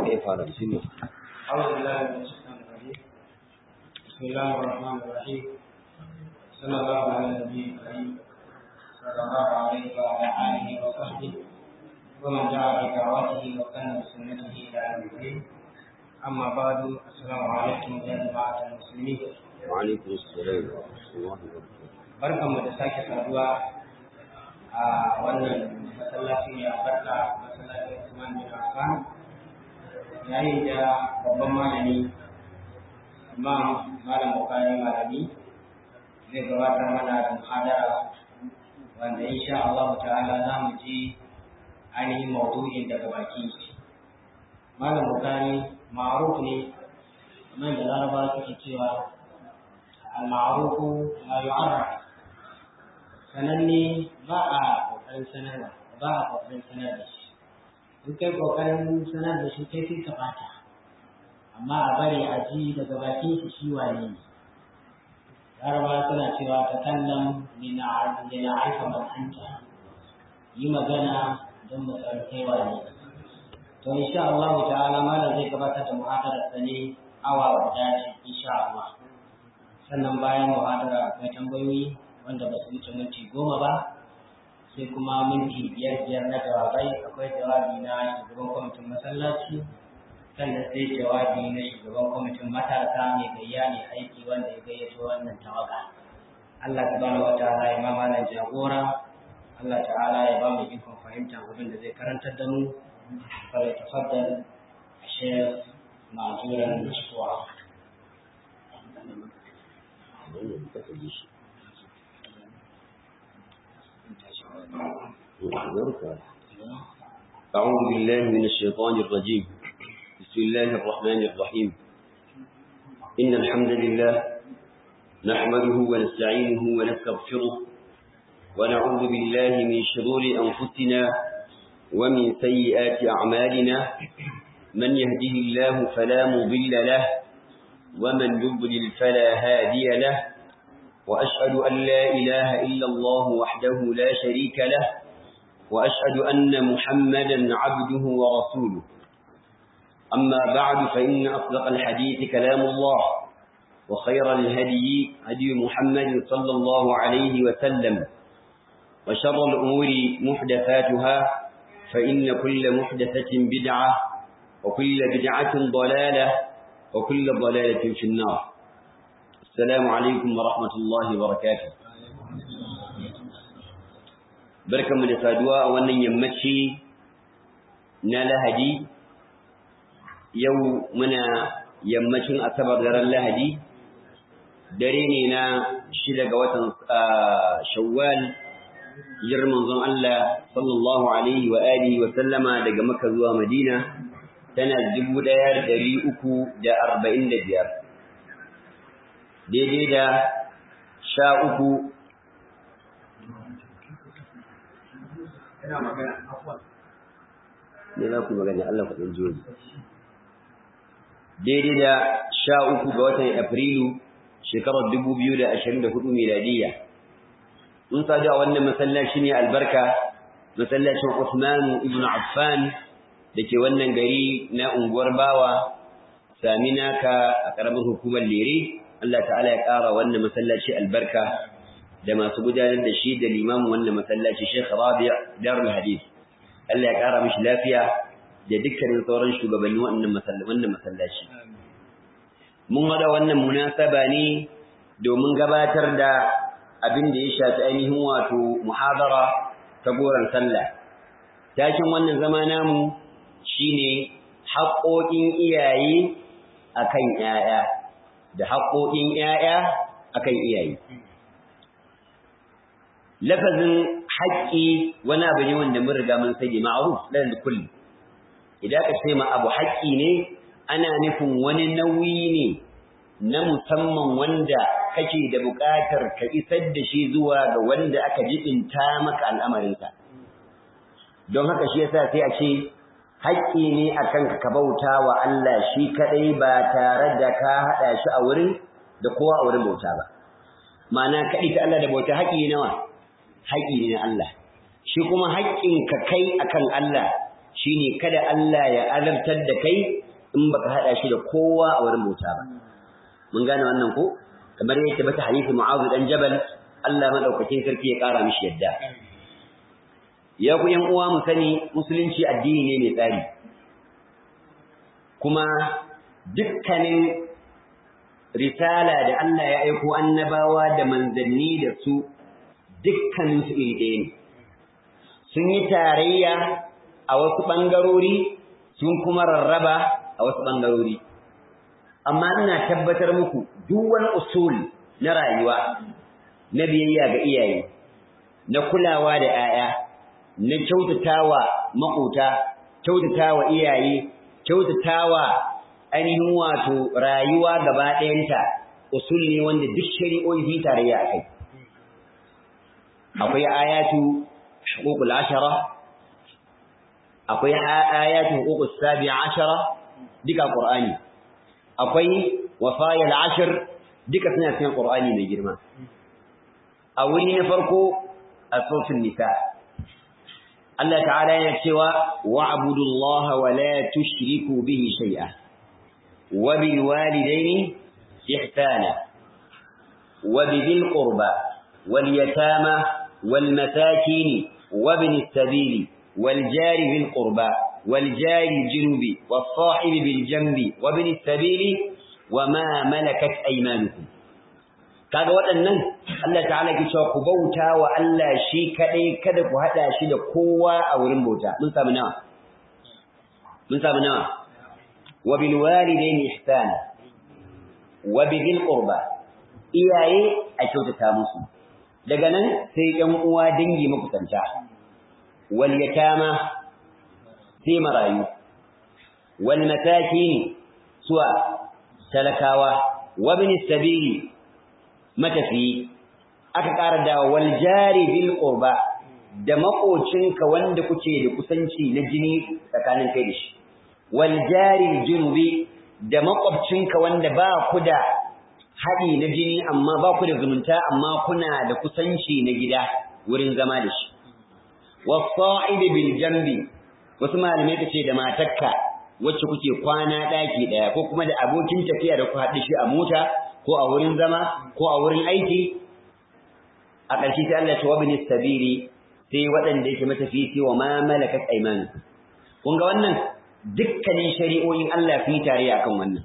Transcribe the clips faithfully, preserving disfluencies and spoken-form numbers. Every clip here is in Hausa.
iya fara bismillah. أعوذ بالله من الشيطان الرجيم بسم الله الرحمن الرحيم صلى الله على النبي الكريم صلى الله عليه وعلى آله وصحبه ومن دعا بدعوته وسن بسنته إلى يوم الدين أما بعد السلام عليكم يا جماعة المسلمين. وعليكم السلام ورحمة الله وبركاته. barkanmu da sake saduwa a wannan masallaci mai albarka masallacin Usman bin Affan yayin da babban malami Imam Malam Bukhari malami zai gabatar mana da muhadara wanda insha Allah ta'ala za mu ji ainihin maudu'in daga baki. Malam Bukhari ma'ruf ne kamar da Larabawa suke cewa al-ma'rufu la yu'arraf, sananne ba a kokarin sanarwa ba a kokarin sanar da shi. in kai kokarin sanar da shi kai sai ka bata, amma a bari a ji daga bakin shi shi wane ne. Larabawa suna cewa ta kallon lina aika masanta, yi magana don mu san kai wane. To insha Allah ta'ala malam zai gabatar da muhadarar sa ne awa guda ce insha Allah. Sannan bayan muhadara akwai tambayoyi wanda ba su wuce minti goma ba, sai kuma minti biyar biyar na jawabai. Akwai jawabi na shugaban kwamitin masallaci, sannan sai jawabi na shugaban kwamitin matasa mai gayya ne aiki wanda ya gayyato wannan tawaga. Allah subhanahu wa ta'ala ya ma malam jagora, Allah ta'ala ya ba mu ikon fahimta abin da zai karantar da mu. Fala tafaddal Sheikh ma'juran mashkura. أعوذ بالله من الشيطان الرجيم. بسم الله الرحمن الرحيم. إن الحمد لله نحمده ونستعينه ونستغفره ونعوذ بالله من شرور أنفسنا ومن سيئات أعمالنا. من يهده الله فلا مضل له ومن يضلل فلا هادي له، وأشهد أن لا إله إلا الله وحده لا شريك له، وأشهد أن محمدا عبده ورسوله. أما بعد، فإن أصدق الحديث كلام الله، وخير الهدي هدي محمد صلى الله عليه وسلم، وشر الأمور محدثاتها، فإن كل محدثة بدعة، وكل بدعة ضلالة، وكل ضلالة في النار. السلام عليكم ورحمة الله وبركاته. barkanmu da saduwa a wannan yammaci na Lahadi. Yau muna yammacin Asabar daren Lahadi, dare ne na shida ga watan Shawwal, hijirar manzon Allah sallallahu alaihi wa alihi wa sallama daga Makka zuwa Madina tana dubu ɗaya da ɗari uku da arba'in da biyar, daidai da sha uku ina magana afwan ne na ku magana Allah ku dan jiyo daidai da sha uku ga watan Afrilu shekarar dubu biyu da ashirin da hudu miladiya. mun sadu a wannan masallaci ne albarka, masallacin Uthman ibn Affan dake wannan gari na unguwar Bawa Saminaka a karamar hukumar Lere. Allah ta'ala ya ƙara wannan masallaci albarka da masu gudanar da shi da limamin wannan masallaci Sheikh Rabi' Darul Hadith. Allah ya ƙara mishi lafiya da dukkanin sauran shugabannin wannan masallaci. Mun hada wannan munasaba ne domin gabatar da abin da ya shafi ainihin wato muhadara ta goron sallah. Takin wannan zama namu shine haƙoƙin iyaye akan ƴaƴa da haƙoƙin ƴaƴa akan iyaye. Lafazin haƙƙi wani abu ne wanda mun riga mun sani ma'ruf lal kulli. Idan ka ce ma abu haƙƙi ne, ana nufin wani nauyi ne na musamman wanda kake da buƙatar ka isar da shi zuwa ga wanda aka jibinta maka al'amarinsa. Don haka shi yasa sai a ce haƙƙi ne akan ka bauta wa Allah shi kadai ba tare da ka hada shi a wurin da kowa a wurin bauta ba. Ma'ana kaɗai ta Allah da bauta haƙƙi nawa? Haƙƙi ne na Allah. Shi kuma haƙƙin ka kai akan Allah shine kada Allah ya azabtar da kai in baka hada shi da kowa a wurin bauta ba mun gane wannan ko kamar yadda bata hadisi Mu'adh dan Jabal Allah madaukakin sarki ya kara mishi yadda ya ku yan uwa mu sani musulunci addini ne mai tsari kuma dukkanin risala da Allah ya aiko annabawa da manzanni da su dukkanin su iri ɗaya ne sun yi tarayya a wasu ɓangarori sun kuma rarraba a wasu ɓangarori amma ina tabbatar muku duk wani usul na rayuwa na biyayya ga iyaye na kulawa da 'ya'ya na kyautatawa maƙota kyautatawa iyaye kyautatawa ainihin wato rayuwa gaba ɗayanta usul ne wanda duk shari'o'i sun tarayya a kai akwai ayatu huququl ashara akwai ayatu huququs sabi'a ashara duka qur'ani akwai wasayil ashr duka suna cikin qur'ani mai girma a wuri na farko a suratul nisa Allah ta'ala yana cewa wa'budullaha wa la tushriku bihi shay'a wa bil walidayni ihsana wa bidhil qurba wal yatama wal masakin wa ibnis sabili wal jari bil qurba wal jari junubi was sahibi bil janbi wa ibnis sabili wa ma malakat aymanukum kaga waɗannan Allah ta'ala ke cewa ku bauta wa Allah shi kadai kada ku hada shi da kowa a wurin bauta mun samu nawa mun samu nawa wa bil walidayni ihsana wa bidhil qurba iyaye a kyautata musu daga nan sai ƴan uwa dangi makusanta wal yatama sai marayu wal masakin suwa talakawa wa bin sabili matafi aka ƙara da wal jari bil qurba da makocinka wanda kuke da kusanci na jini tsakanin kai da shi wal jari junubi da makwabcinka wanda ba ku da haɗi na jini amma ba ku da zumunta amma kuna da kusanci na gida wurin zama da shi was sa'ibi bil janbi wasu malamai kace da matarka wacce kuke kwana daki daya ko kuma da abokin tafiya da ku haɗu shi a mota ko a wurin zama ko a wurin aiki a ƙarshe sai Allah ya tawabi ni sabili sai waɗanda yake matafi sai wa ma malakat aymanu kun ga wannan dukkanin shari'o'in Allah sun yi tare akan wannan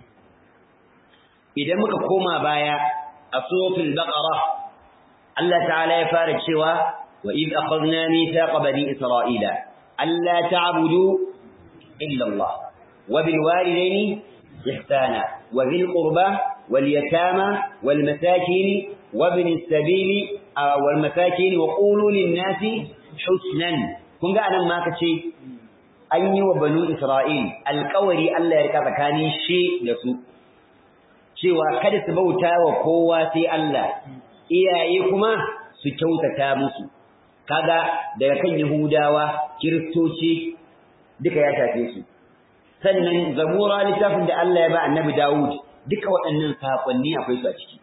idan muka koma baya a suratul baqara Allah ta'ala ya fara cewa wa id akhadna mithaqa bani isra'ila alla ta'budu illa Allah wa bil walidayni ihsana wa bil qurba واليتامى والمساكين وابن السبيل والمساكين وقولوا للناس حسنا kun ga anan ma kace an yi wa banu Isra'il alƙawari Allah ya rika tsakanin shi da su cewa kada su bauta wa kowa sai Allah iyaye kuma su kyautata musu kaga daga kan Yahudawa Kiristoci duka ya shafe su sannan zabura littafin da Allah ya ba annabi Dawud duka waɗannan saƙonni akwai su a ciki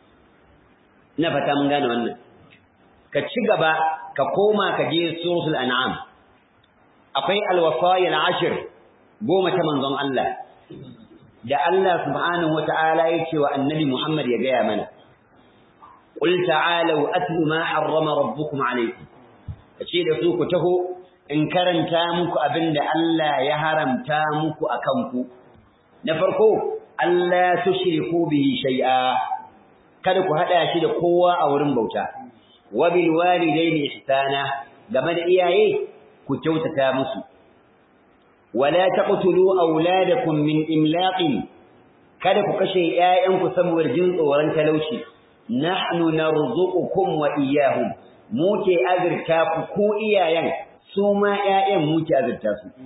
ina fata mun gane wannan ka ci gaba ka koma ka je suratul an'am akwai alwasaya al'ashir goma ta manzon Allah da Allah subhanahu wata'ala ya ce wa annabi Muhammad ya gaya mana qul ta'alu atlu ma harrama rabbukum alaykum kace da su ku taho in karanta muku abinda Allah ya haramta muku akan ku na farko Allah tushriku bihi shay'a kada ku hada shi da kowa a wurin bauta wa bil walidayni ihsana game da iyaye ku kyautata musu wala taqtulu auladakum min imlaqin kada ku kashe ƴaƴanku saboda jin tsoron talauci nahnu narzuqukum wa iyyahum mu ke azurta ku ko iyayen su ma ƴaƴan mu ke azurta su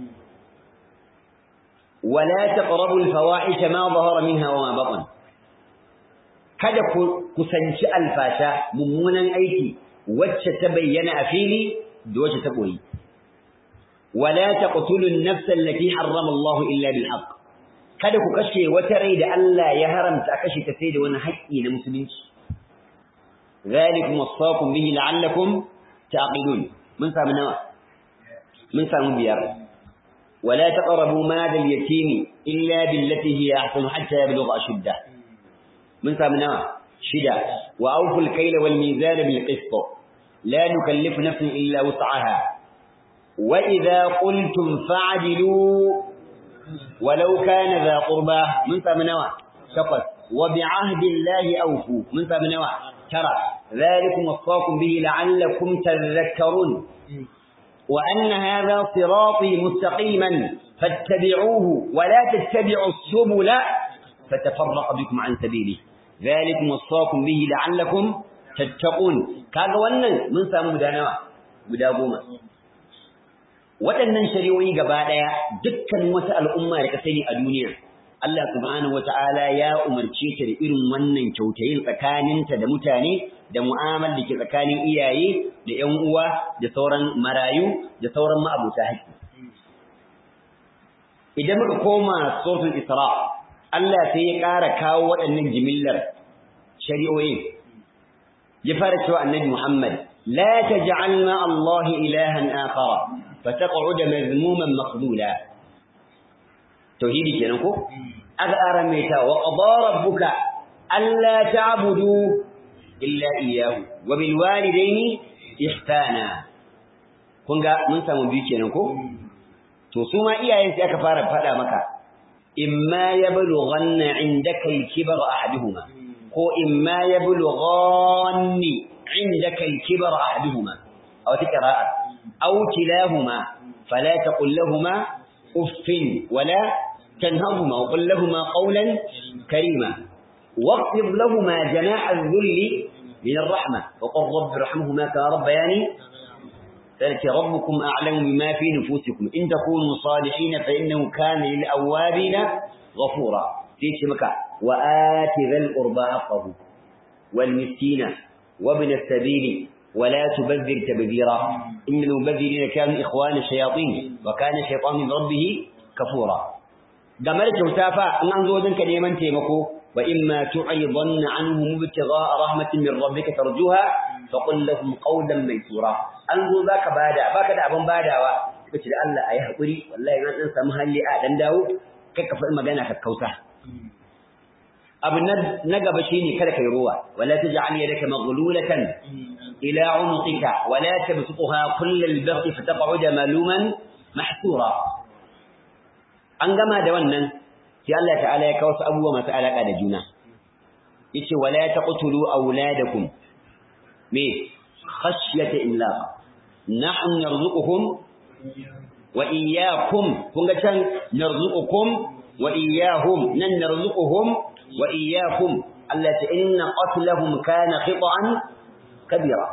ولا تقربوا الفواحش ما ظهر منها وما بطن kada ku kusanci alfasha mummunan aiki wacce ta bayyana a fili da wacce ta koyi wala taqtulu an-nafs allati harrama Allah illa bil haqq kada ku kashe wata rai da Allah ya haramta kashe ta sai da wani haƙƙi na musulunci zalikum wasaqum bihi la'allakum taqilun mun samu nawa mun samu biyar ولا تقربوا مال اليتيم إلا بالتي هي أحسن حتى يبلغ أشده من ثمنها شدة وأوفوا الكيل والميزان بالقسط لا نكلف نفسا إلا وسعها وإذا قلتم فاعدلوا ولو كان ذا قربى من ثمنها شقت وبعهد الله أوفوا من ثمنها ترى ذلكم وصاكم به لعلكم تذكرون وأن هذا صراطي مستقيما فاتبعوه ولا تتبعوا السبل فتفرق بكم عن سبيله ذلكم وصاكم به لعلكم تتقون kaga wannan mun samu guda nawa guda goma waɗannan shari'o'i gaba daya dukkan wata al'umma da ka sani a duniya Allah subhanahu wataala ya umarce ta da irin wannan kyautayin tsakaninta da mutane da mu'amala da ke tsakanin iyaye da ƴan uwa da sauran marayu da sauran ma'abuta haƙƙi idan muka koma suratul Isra Allah sai ya ƙara kawo waɗannan jimillar shari'o'in ya fara cewa annabi Muhammad la taj'al ma Allah ilahan akhara fataq'ud mazmuman maqdula tauhidi kenan ko aka ara mai ta wa qadara rabbuka alla ta'budu illa iyyahu wa bil walidayni ihsana kun ga mun samu biyu kenan ko to su ma iyayen sai aka fara fada maka imma yablughanna indaka al-kibar ahaduhuma ko imma yablughanni indaka al-kibar ahaduhuma aw tiqra'a aw kilahuma fala taqul lahumu uffin wala tanharhuma wa qul lahumu qawlan karima واغفر لهما جناح الذل من الرحمة وقل رب ارحمهما كما ربياني ذلك ربكم أعلم بما في نفوسكم إن تكونوا صالحين فإنه كان للأوابين غفورا في شبكة وآت ذا القربى حقه والمسكين وابن السبيل ولا تبذر تبذيرا إن المبذرين كانوا إخوان الشياطين وكان الشيطان بربه كفورا جمالك وسافا أن أنظر ذنك لمن تيمكو وإما تعرضن عنهم ابتغاء رحمة من ربك ترجوها فقل لهم قولا ميسورا أنظر ذاك بادا باك دا أبن بادا وكتل الله أيه قري والله ما أنسى مهلي آدن داو كيف المجانا كالكوسة أبن نقب شيني كذا كيروا ولا تجعل يدك مغلولة إلى عنقك ولا تبسطها كل البسط فتقعد ملوما محسورا أنقما دوانا sai Allah ta'ala ya kawo su abubuwa masu alaka da juna yace wala taqtulu auladakum me khashyata imlaq nahnu narzuquhum wa iyyakum kun ga can narzuqukum wa iyyahum nan narzuquhum wa iyyakum Allah ta inna qatlahum kana khita'an kabira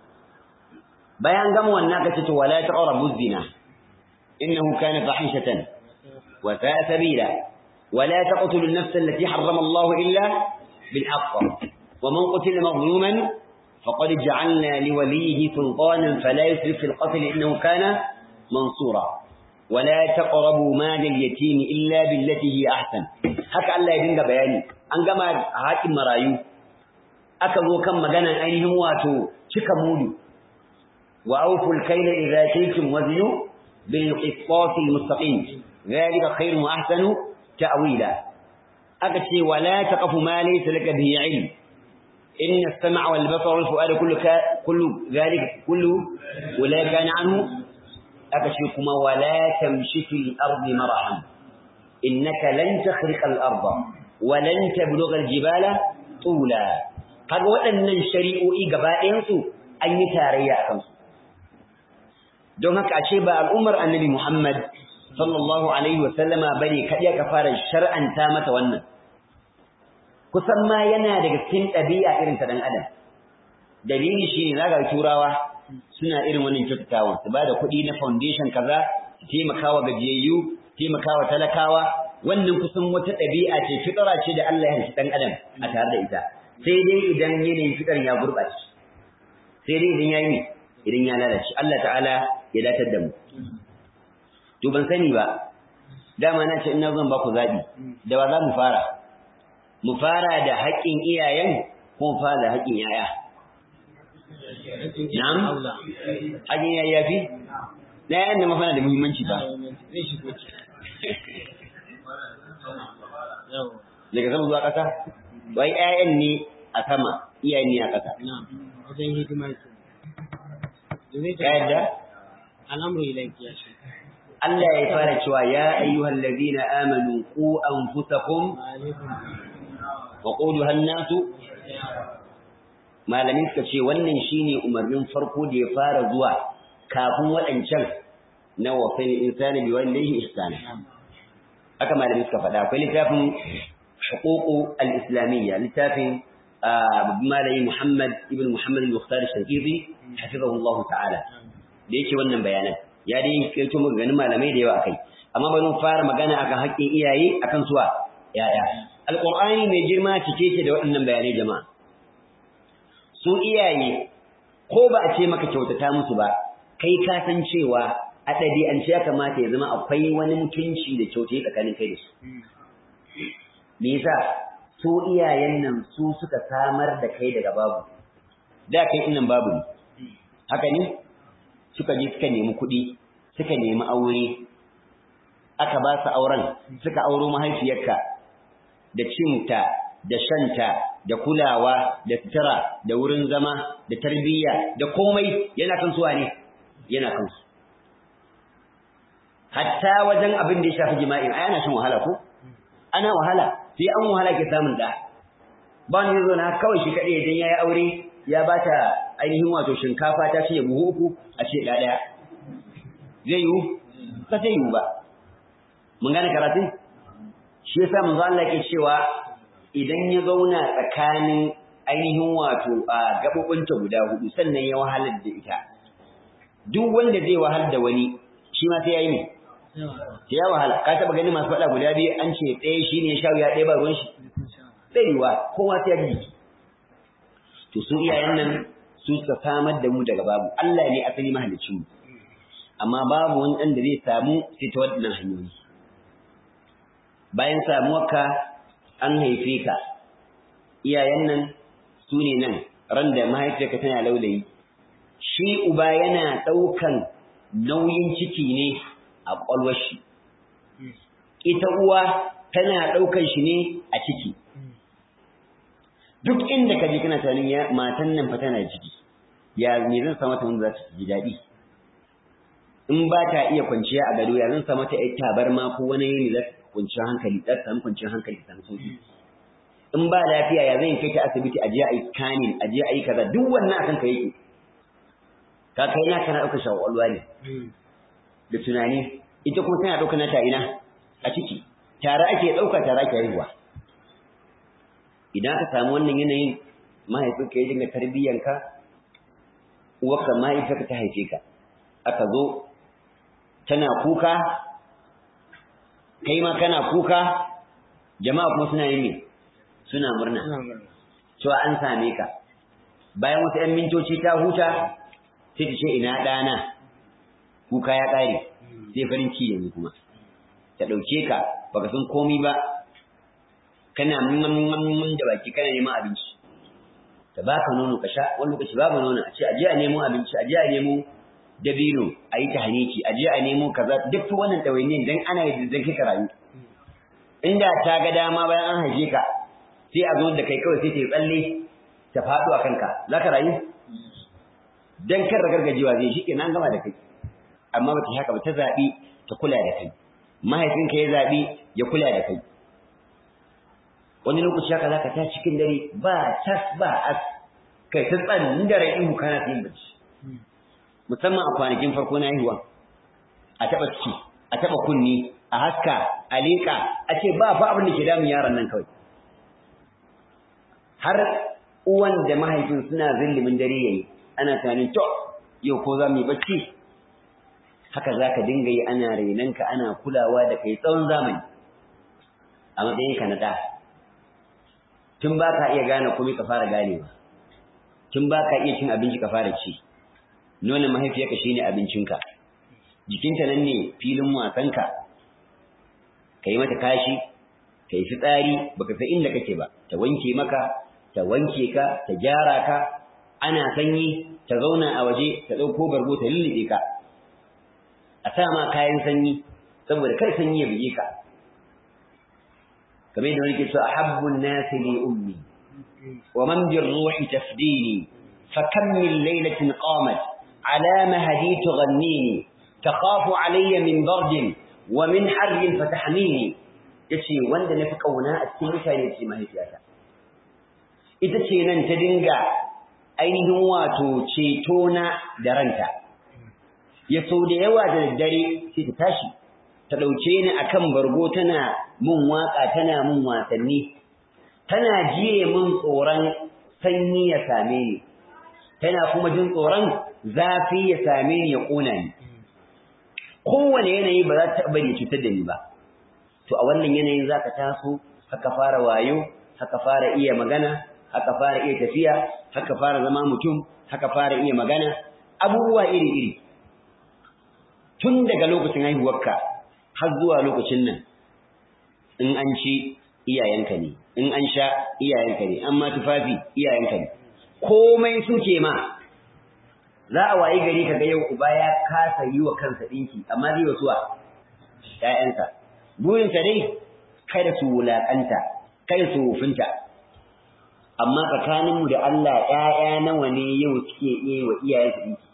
bayan gama wannan kace to wala taqrabu zina innahu kana fahishatan wa sa'a sabila ولا تقتلوا النفس التي حرم الله إلا بالحق ومن قتل مظلوما فقد جعلنا لوليه سلطانا فلا يسرف في القتل إنه كان منصورا ولا تقربوا مال اليتيم إلا بالتي هي أحسن هكا الله يدنك بياني أنقما هاتي مرايو أكذو كم مغانا أينهم واتو شكمولو وأوفوا الكيل إذا كيلتم وزنوا بالقسطاس المستقيم ذلك خير وأحسن تأويلا أكتي ولا تقف ما ليس لك به علم إن السمع والبصر والفؤاد كل, كل ذلك كله ولا كان عنه أكتيكما ولا تمشي في الأرض مرحا إنك لن تخرق الأرض ولن تبلغ الجبال طولا قد وأن الشريء إيقباء ينسو أن يتاريا أكمسو دومك أشيبا الأمر النبي محمد sallallahu alaihi wa sallama bane kadiya ka fara shar'anta mata wannan kusan ma yana daga cikin ɗabi'a irin ta dan adam dalili shine zaka turawa suna irin wannan kyautatawan su bada kuɗi na foundation kaza su taimakawa gajiyayyu taimakawa talakawa wannan kusan wata ɗabi'a ce fitara ce da Allah ya halitta dan adam a tare da ita sai dai idan yanayin fitar ya gurbace sai dai idan yayi ne idan ya lalace Allah ta'ala ya datar da mu to ban sani ba dama na ce ina zan ba ku zabi da ba za mu fara mu fara da haƙƙin iyayen ko mu fara da haƙƙin yaya na'am haƙƙin yaya fi na yayan da mafana da muhimmanci ba zai shigo ci daga sama zuwa ƙasa wai ƴaƴan ne a sama iyayen ne a ƙasa wajen hidima ke ka yadda al'amuru ilaiki ya shi Allah ya fara cewa ya ayyuhal ladina amanu qu anfusakum wa quduha an-nasu malamin suka ce wannan shine umarnin farko da ya fara zuwa kafin waɗancan na wasan insani bi walidayhi ihsana haka malamin suka faɗa akwai littafin huququ al-islamiyya littafin malami Muhammad ibn Muhammad al-Mukhtar al-Shafiqi hafizahu Allah ta'ala da yake wannan bayanan ya dai kai to maganganun malamai da yawa akai amma bari mu fara magana akan haƙƙin iyaye akan suwa yaya alqur'ani mai girma cike ce da waɗannan bayanai jama'a su iyaye ko ba a ce maka kyautata musu ba kai ka san cewa a ɗabi'ance ya kamata ya zama akwai wani mutunci da kyautayi tsakanin kai da su me yasa su iyayen nan su suka samar da kai daga babu da kai innan babu ne haka ne suka je suka nemi kuɗi suka nemi aure aka ba su auren suka auro mahaifiyarka da cinta da shanta da kulawa da sutura da wurin zama da tarbiyya da komai yana kan suwa ne yana kan su hatta wajen abin da ya shafi jima'i ai ana shan wahala ko ana wahala sai an wahala ke samun da ba ni zo na kawai shi kadai idan yayi aure ya bata ainihin wato shinkafa ta ce buhu uku a ce da daya zai yi ba zai yi ba mun gane karatun shi yasa manzo Allah yake cewa idan ya zauna tsakanin ainihin wato a gabobinta guda hudu sannan ya wahalar da ita duk wanda zai wahal da wani shi ma sai yayi ne sai ya wahala ka taba gani masu faɗa guda biyu an ce ɗaya shine ya shawo ya ɗaya ba ruwan shi tsayuwa kowa sai ya ji to su iyayen nan su suka samar da mu daga babu Allah ne asali mahalicci mu amma babu wani ɗan da zai samu sai ta waɗannan hanyoyi bayan samuwarka an haife ka iyayen nan su ne nan ran da mahaifiyarka tana laulayi shi uba yana ɗaukan nauyin ciki ne a ƙwalwar shi ita uwa tana ɗaukan shi ne a ciki duk inda ka je kana tunanin ya matan nan fa tana ciki ya me zan sa mata wanda za ta ji daɗi in ba ta iya kwanciya a gado ya zan sa mata ƴar tabarma ko wani yini za ta kwanciyar hankali za ta samu kwanciyar hankali ta samu sauki in ba lafiya ya zan kai ta asibiti a je a yi scanning a je a yi kaza duk wannan akan ka yake ka kai na kana ɗaukar shawarwa ne da tunani ita kuma tana ɗaukar nata ina a ciki tare ake ɗauka tare ake haihuwa idan ka samu wannan yanayin mahaifinka ya dinga tarbiyyanka uwarka mahaifinka ta haife ka aka zo tana kuka kai ma kana kuka jama'a kuma suna yin me suna murna cewa an same ka bayan wasu 'yan mintoci ta huta sai ta ce ina ɗana kuka ya ƙare sai farin ciki yanzu kuma ta ɗauke ka baka san komi ba kana mamman da baki kana neman abinci ta baka nono ka sha wani lokaci babu nono a ce aje a nemo abinci aje a nemo dabino a yi tahaniki aje a nemo kaza duk wannan ɗawainiyar dan ana yi da kai ka rayu inda ta ga dama bayan an haife ka sai a zo da kai kawai sai ta yi tsalle ta faɗo a kanka za ka rayu dan kar gargajewa zai shi kenan gama da kai amma ba ta haka ba ta zaɓi ta kula da kai mahaifinka ya zaɓi ya kula da kai wani lokaci haka zaka ta cikin dare ba tas ba as kai ta tsanin dare in kana yin bacci musamman a kwanakin farko na haihuwa a taba ciki a taba kunni a haska a leka a ce ba fa abin da ke damun yaron nan kawai har uwan da mahaifin suna zillimin dare yayi ana tunanin to yau ko za mu yi bacci haka zaka dinga yi ana renanka ana kulawa da kai tsawon zamani a matsayin ka na da tun ba ka iya gane komai ka fara ganewa tun ba ka iya cin abinci ka fara ci nonon mahaifiyarka shine abincinka jikinta nan ne filin wasanka ka yi mata kashi ka yi fitsari baka san inda kake ba ta wanke maka ta wanke ka ta gyara ka ana sanyi ta zauna a waje ta ɗauko bargo ta lullube ka a sa ma kayan sanyi saboda kar sanyi ya buge ka kamar yadda wani ke cewa ahabbun nasi li ummi wa man bir ruhi tafdini fa kam min laylatin qamat ala mahdi tughannini takhafu alayya min bardin wa min harrin fatahmini yace wanda nafi kauna a cikin mutane ce mahaifiyata ita ce nan ta dinga ainihin wato ceto na da ranta ya so da yawa da daddare sai ta tashi ta dauke ni akan bargo tana mun waka tana mun wasanni tana jiye mun tsoron sanyi ya same ni tana kuma jin tsoron zafi ya same ni ya kona ni kowane yanayi ba za ta bari cutar da ni ba to a wannan yanayin zaka taso haka fara wayo haka fara iya magana haka fara iya tafiya haka fara zama mutum haka fara iya magana abubuwa iri-iri tun daga lokacin haihuwarka har zuwa lokacin nan in an ci iyayenka ne in an sha iyayenka ne amma tufafi iyayenka ne komai suke ma za a wayi gari kaga yau uba ya kasa yi wa kansa dinki amma zai wasu wa ƴaƴansa burinsa dai kada su wulaƙanta kada su wufinta amma tsakaninmu da Allah ƴaƴa nawa ne yau suke iya wa iyayensu dinki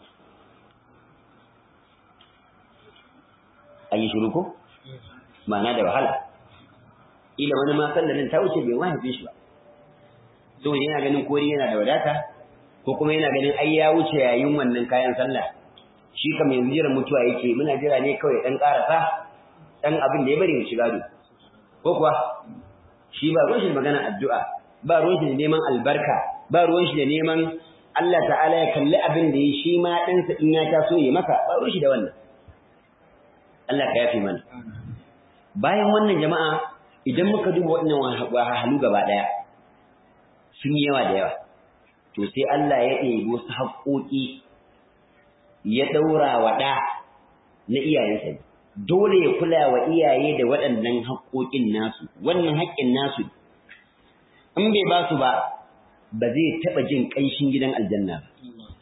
ayi shiru ko ma'ana da wahala ila wani ma sallarin ta wuce bai wahabe shi ba to yana ganin kori yana da wadata ko kuma yana ganin ai ya wuce yayin wannan kayan sallah shi kam yanzu jira mutuwa yake muna jira ne kawai dan karasa dan abin da ya bari mu shiga do ko kuwa shi ba ruwan shi magana addu'a ba ruwan shi neman albarka ba ruwan shi da neman Allah ta'ala ya kalli abin da yi shi ma dan sa in ya taso ya maka ba ruwan shi da wannan Allah ka yafi mana bayan wannan jama'a idan muka duba wannan wahalhalu gaba daya sun yi yawa da yawa to sai Allah ya ɗebi wasu haƙoƙi ya ɗaura wa ɗa na iyayensa dole ya kula wa iyaye da waɗannan haƙoƙin nasu wannan haƙƙin nasu in bai ba su ba ba zai taɓa jin ƙanshin gidan aljanna ba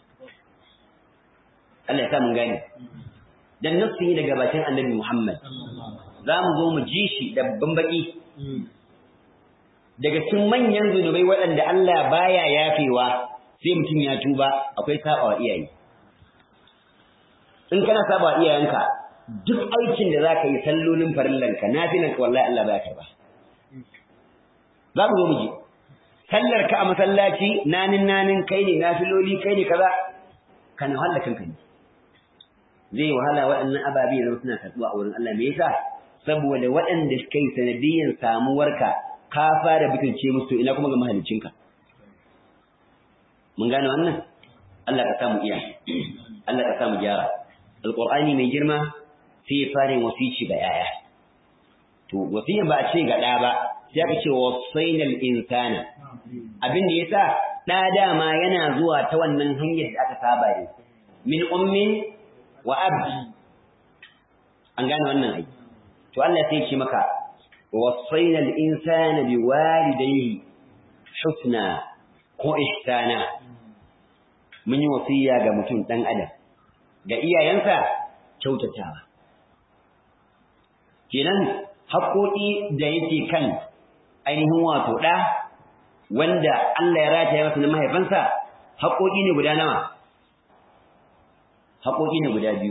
Allah ya sa mun gane dan nasu ne daga bakin Annabi Muhammad za mu zo mu ji shi da babban baki daga cikin manyan zunubai waɗanda Allah baya yafewa sai mutum ya tuba akwai sabawa iyaye in kana sabawa iyayenka duk aikin da zaka yi sallolin farillanka nafilanka wallahi Allah baya karba za mu zo mu ji sallar ka a masallaci nanin nanin kai ne nafiloli kai ne kaza kana wahala kanka ne zai wahala waɗannan ababe da suna karɓuwa a wurin Allah me yasa saboda waɗanda suka yi sanadiyyar samuwarka ka fara bitince musu ina kuma ga mahaliccinka mun gane wannan Allah ka samu iya Allah ka samu gyara alqur'ani mai girma sai ya fara wasici ga yaya to wasiya ba a ce ga da ba sai aka ce wasainal insana abin da yasa da dama yana zuwa ta wannan hanyar da aka saba ne min ummin wa abi an gane wannan ai to Allah sai ya ce maka ووصينا الإنسان بوالديه حسنا ko ihsana mun yi wasiya ga mutum dan adam ga iyayensa kyautatawa kenan haƙoƙi da yake kan ainihin wato da wanda Allah ya rataya masa na mahaifansa haƙoƙi ne guda nawa haƙoƙi ne guda biyu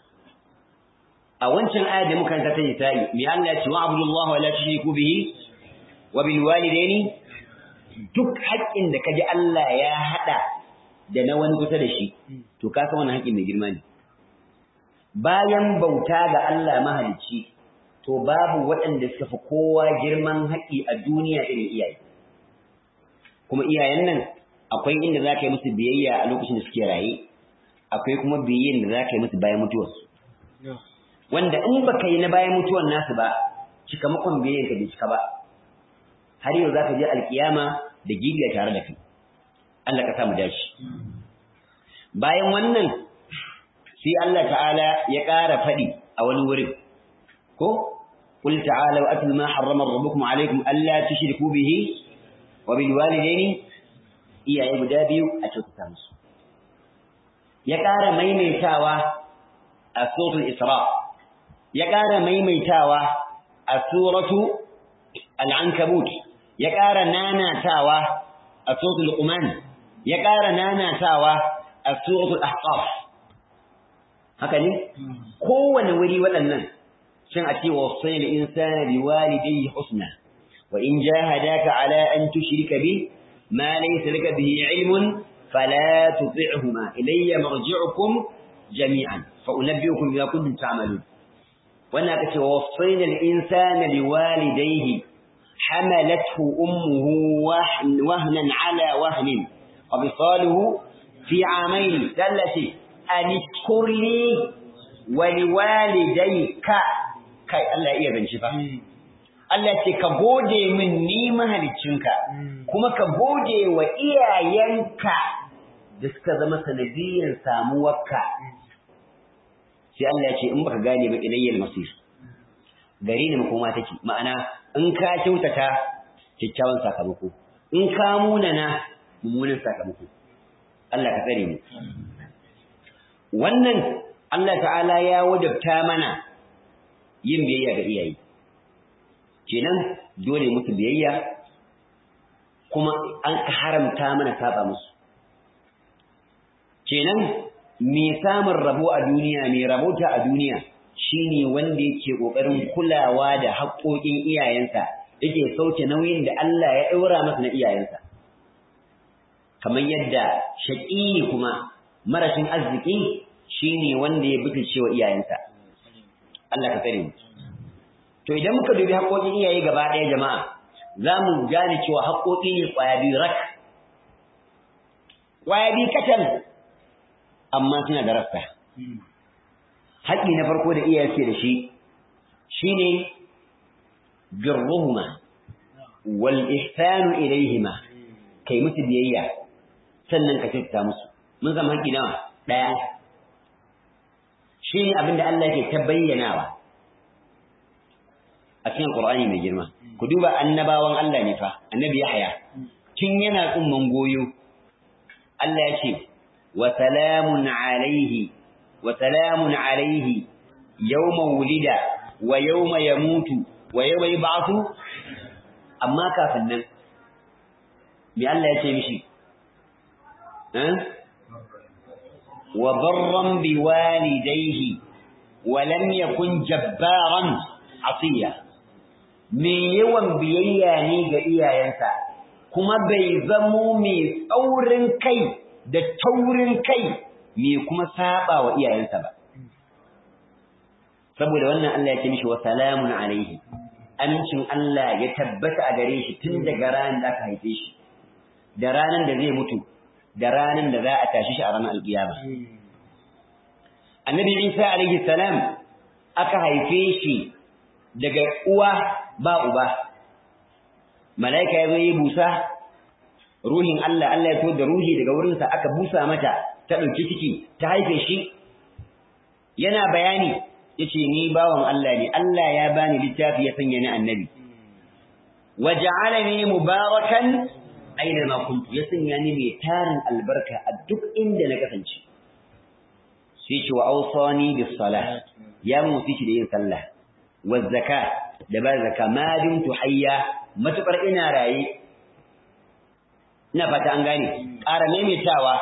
a wancan ayar da muka ta Nisa'i mai Allah ya ce wa abdullahi wa la tushriku bihi wa bil walidaini duk haƙƙin da kaji Allah ya hada da na wani kusa da shi to ka san wannan haƙƙi mai girma ne bayan bauta ga Allah mahalicci to babu waɗanda suka fi kowa girman haƙƙi a duniya irin iyaye kuma iyayen nan akwai inda za ka yi musu biyayya a lokacin da suke raye akwai kuma biyayyen da za ka yi musu bayan mutuwarsu wanda in baka yi na bayan mutuwar nasu ba cikamakon biyayyen ka bai cika ba har yau za ka je alkiyama da gidiya tare da kai Allah ka samu dashi bayan wannan sai Allah ta'ala ya ƙara faɗi a wani wurin ko qul ta'alu atlu ma harrama rabbukum alaykum alla tushriku bihi wa bil walidayni iyaye guda biyu a kyautata musu ya ƙara maimaitawa a suratul Isra ya ƙara maimaitawa a suratu al-Ankabut ya ƙara nanatawa a suratul Luqman ya ƙara nanatawa a suratul Ahqaf haka ne kowane wuri waɗannan shin a ce wasayna insana biwalidayhi husna wa in jahadaka ala an tushrika bi ma laysa laka bihi ilmun fala tuti'huma ilayya marji'ukum jami'an fa unabbi'ukum bima kuntum ta'malun wannan aka ce wasayna al-insana biwalidayhi hamalathu ummuhu wahnan ala wahnin wa bisaluhu fi 'amayn dallati an ishkur li wa liwalidayka kai Allah iya zance fa Allah ce ka gode min ni mahaliccinka kuma ka gode wa iyayenka da suka zama sanadiyyar samuwarka sai Allah ya ce in baka gane ba ilayyal masir gare ni makoma take ma'ana in ka kyautata kyakkyawan sakamako in ka munana mummunan sakamako Allah ka tsare mu wannan Allah ta'ala ya wajabta mana yin biyayya ga iyaye kenan dole musu biyayya kuma an haramta mana saba musu kenan me samun rabo a duniya me rabota a duniya shine wanda yake kokarin kulawa da haƙoƙin iyayensa yake sauke nauyin da Allah ya daura masa na iyayensa kamar yadda shaqi kuma marashin arziki shine wanda ya butulce wa iyayensa Allah ka tsare mu to idan muka dubi haƙoƙin iyaye gaba ɗaya jama'a za mu gane cewa haƙoƙi ne ƙwaya biyu rak ƙwaya biyu kacal amma suna da rasta haƙƙi na farko da iyaye suke da shi shine birruhuma wal ihsanu ilayhima kai musu biyayya sannan ka kyautata musu mun zama haƙƙi nawa ɗaya shine abinda Allah yake ta bayyanawa a cikin Qur'ani mai girma ku duba annabawan Allah ne fa annabi Yahya tun yana tsumman goyo Allah ya ce wa salamun alaihi wa salamun alaihi yawma wulida wa yawma yamutu wa yawma yub'athu amma kafin nan me Allah ya ce mishi eh wa barran biwalidayhi wa lam yakun jabbaran asiya me yawan biyayya ne ga iyayensa kuma bai zamo mai tsaurin kai da taurin kai me kuma saba wa iyayensa ba saboda wannan Allah ya ce mishi wa salamun alaihi amincin Allah ya tabbata a gare shi tun daga ranar da aka haife shi da ranar da zai mutu da ranar da za a tashi shi a ranar alkiyama annabi Isa alaihi salam aka haife shi daga uwa ba uba malaika ya zo yi busa ruhin Allah Allah ya to da ruhi daga wurinsa aka busa mata ta dauki ciki ta haife shi yana bayani yace ni bawan Allah ne Allah ya bani littafi ya sanya ni annabi waja'alani mubarakan aina ma kuntu ya sanya ni mai tarin albarka a duk inda na kasance sai ce wa awsani bis salah ya mu shi da yin sallah waz zakat da ba zakka ma dumtu hayya matukar ina raye ina fata an gane ƙara maimaitawa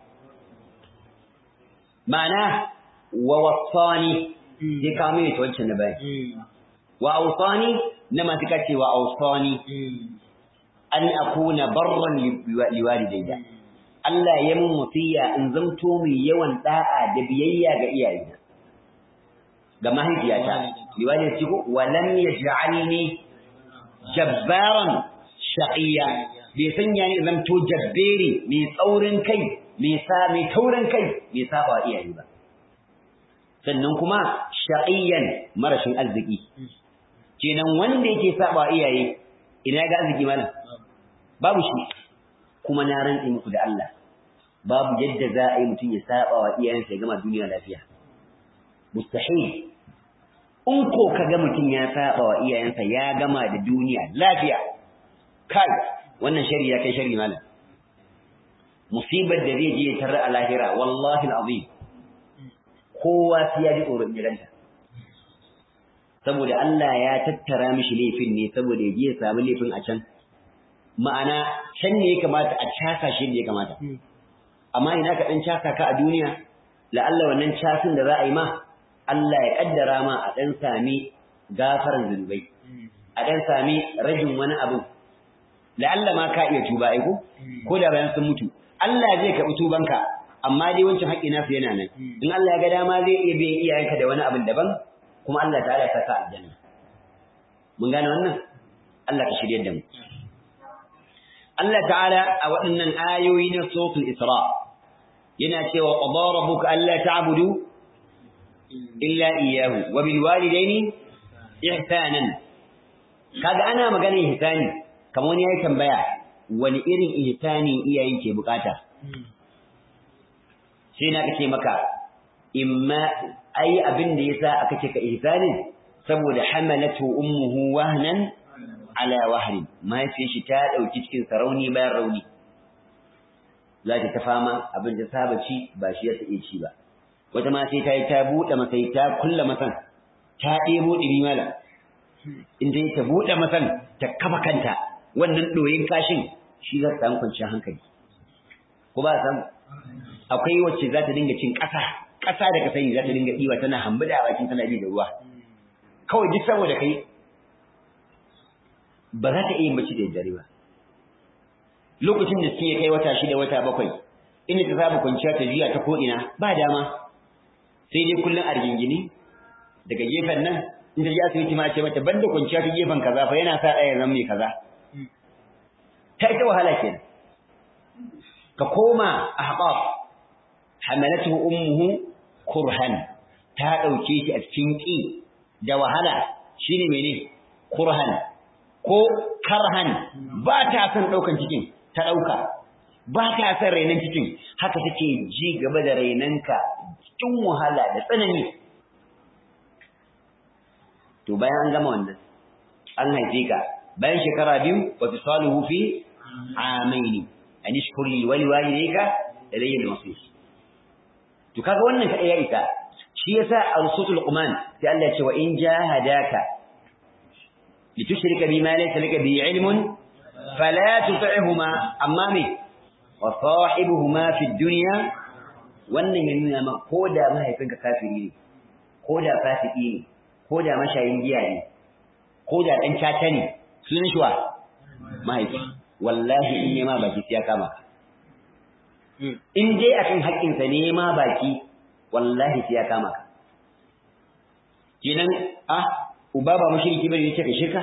ma'ana wa wasani sai ka maimaita wancan na bayan wa awsani na ma suka ce wa awsani an akuna barran liwalidayya Allah ya mun wasiya in zamto mai yawan da'a da biyayya ga iyayena ga mahaifiyata liwalidayya ko walam yaj'alni jabbaran shaqiya bai sanya ni zamto jabberi mai tsaurin kai mai sa mai taurin kai mai saba iyaye ba sannan kuma shaqiyan marashin arziki kenan wanda yake saba iyaye ina ga arziki mana babu shi kuma na rantsi muku da Allah babu yadda za a yi mutum ya saba wa iyayensa ya gama duniya lafiya mustahil in ko kaga mutum ya saba wa iyayensa ya gama da duniya lafiya kai wannan shari ya kai shari malam musibar da zai je ya tarar a lahira wallahi alazim kowa sai ya ji tsoron gidanta saboda Allah ya tattara mishi laifin ne saboda ya je ya samu laifin a can ma'ana can ne ya kamata a casa shi da ya kamata amma ina ka dan casa ka a duniya la'alla wannan casin da za a yi ma Allah ya kaddara ma a dan sami gafaran zunubai a dan sami rajin wani abu la'alla ma ka iya tuba ai ko ko da bayan sun mutu Allah zai karɓi tubanka amma dai wancan haƙƙi nasu yana nan in Allah ya ga dama zai iya biyan iyayenka da wani abin daban kuma Allah ta'ala ya saka aljanna mun gane wannan Allah ka shirye da mu Allah ta'ala a waɗannan ayoyi na suratul Isra yana cewa qada rabbuka alla ta'budu illa iyyahu wa bil walidayni ihsanan kaga ana maganar ihsani kamar wani yayi tambaya wani irin ihsani iyayen ke bukata sai na kace maka imma ai abin da yasa aka ce ka ihsanin saboda hamalatu ummuhu wahnan ala wahrin mahaifiyar shi ta dauki cikin sarauni bayan rauni za ta ta fama abin da saba ci ba shi ya iya ci ba wata ma sai ta yi ta bude masai ta kulla masan ta ɗebo ɗimi mala in dai ta bude masan ta kafa kanta wannan doyin kashin shi za ta samu kwanciyar hankali ko ba san akwai wacce za ta dinga cin ƙasa ƙasa da ka sani za ta dinga ɗiwa tana hambuda a bakin tana bi da ruwa kawai duk saboda kai ba za ta iya mace da dare ba lokacin da suke kai wata shida wata bakwai inda ta saba kwanciya ta jiya ta ko'ina ba dama sai dai kullum a rigingini daga gefen nan in ta ji asibiti ma ce mata banda kwanciya ta gefen kaza fa yana sa ɗaya zan mai kaza ta ita wahala kenan ka koma ahqaf hamalatuhu ummuhu kurhan ta dauke shi a cikin ki da wahala shine mene kurhan ko karhan ba ta san daukan cikin ta dauka ba ta san rainan cikin haka take ji gaba da rainanka cikin wahala da tsanani to bayan an gama wannan an haife ka bayan shekara biyu wa fisaluhu fi amaini an ishkur li wa liwalidayka ilayya al-masir to kaga wannan ka ya isa shi yasa al-sutul quman sai Allah ya ce wa in jahadaka litushrika bima laysa laka bi ilmun fala tuti'huma amma me wa sahibuhuma fi dunya wannan yana ma koda mahaifinka kafiri ne koda fasiki ne koda mashayin giya ne koda dan caca ne sunan shi wa mahaifi wallahi in nema baki sai ya kama ka in dai akan haƙƙin sa ne ma baki wallahi sai ya kama ka kenan ah uba ba mushriki bane yace ka shirka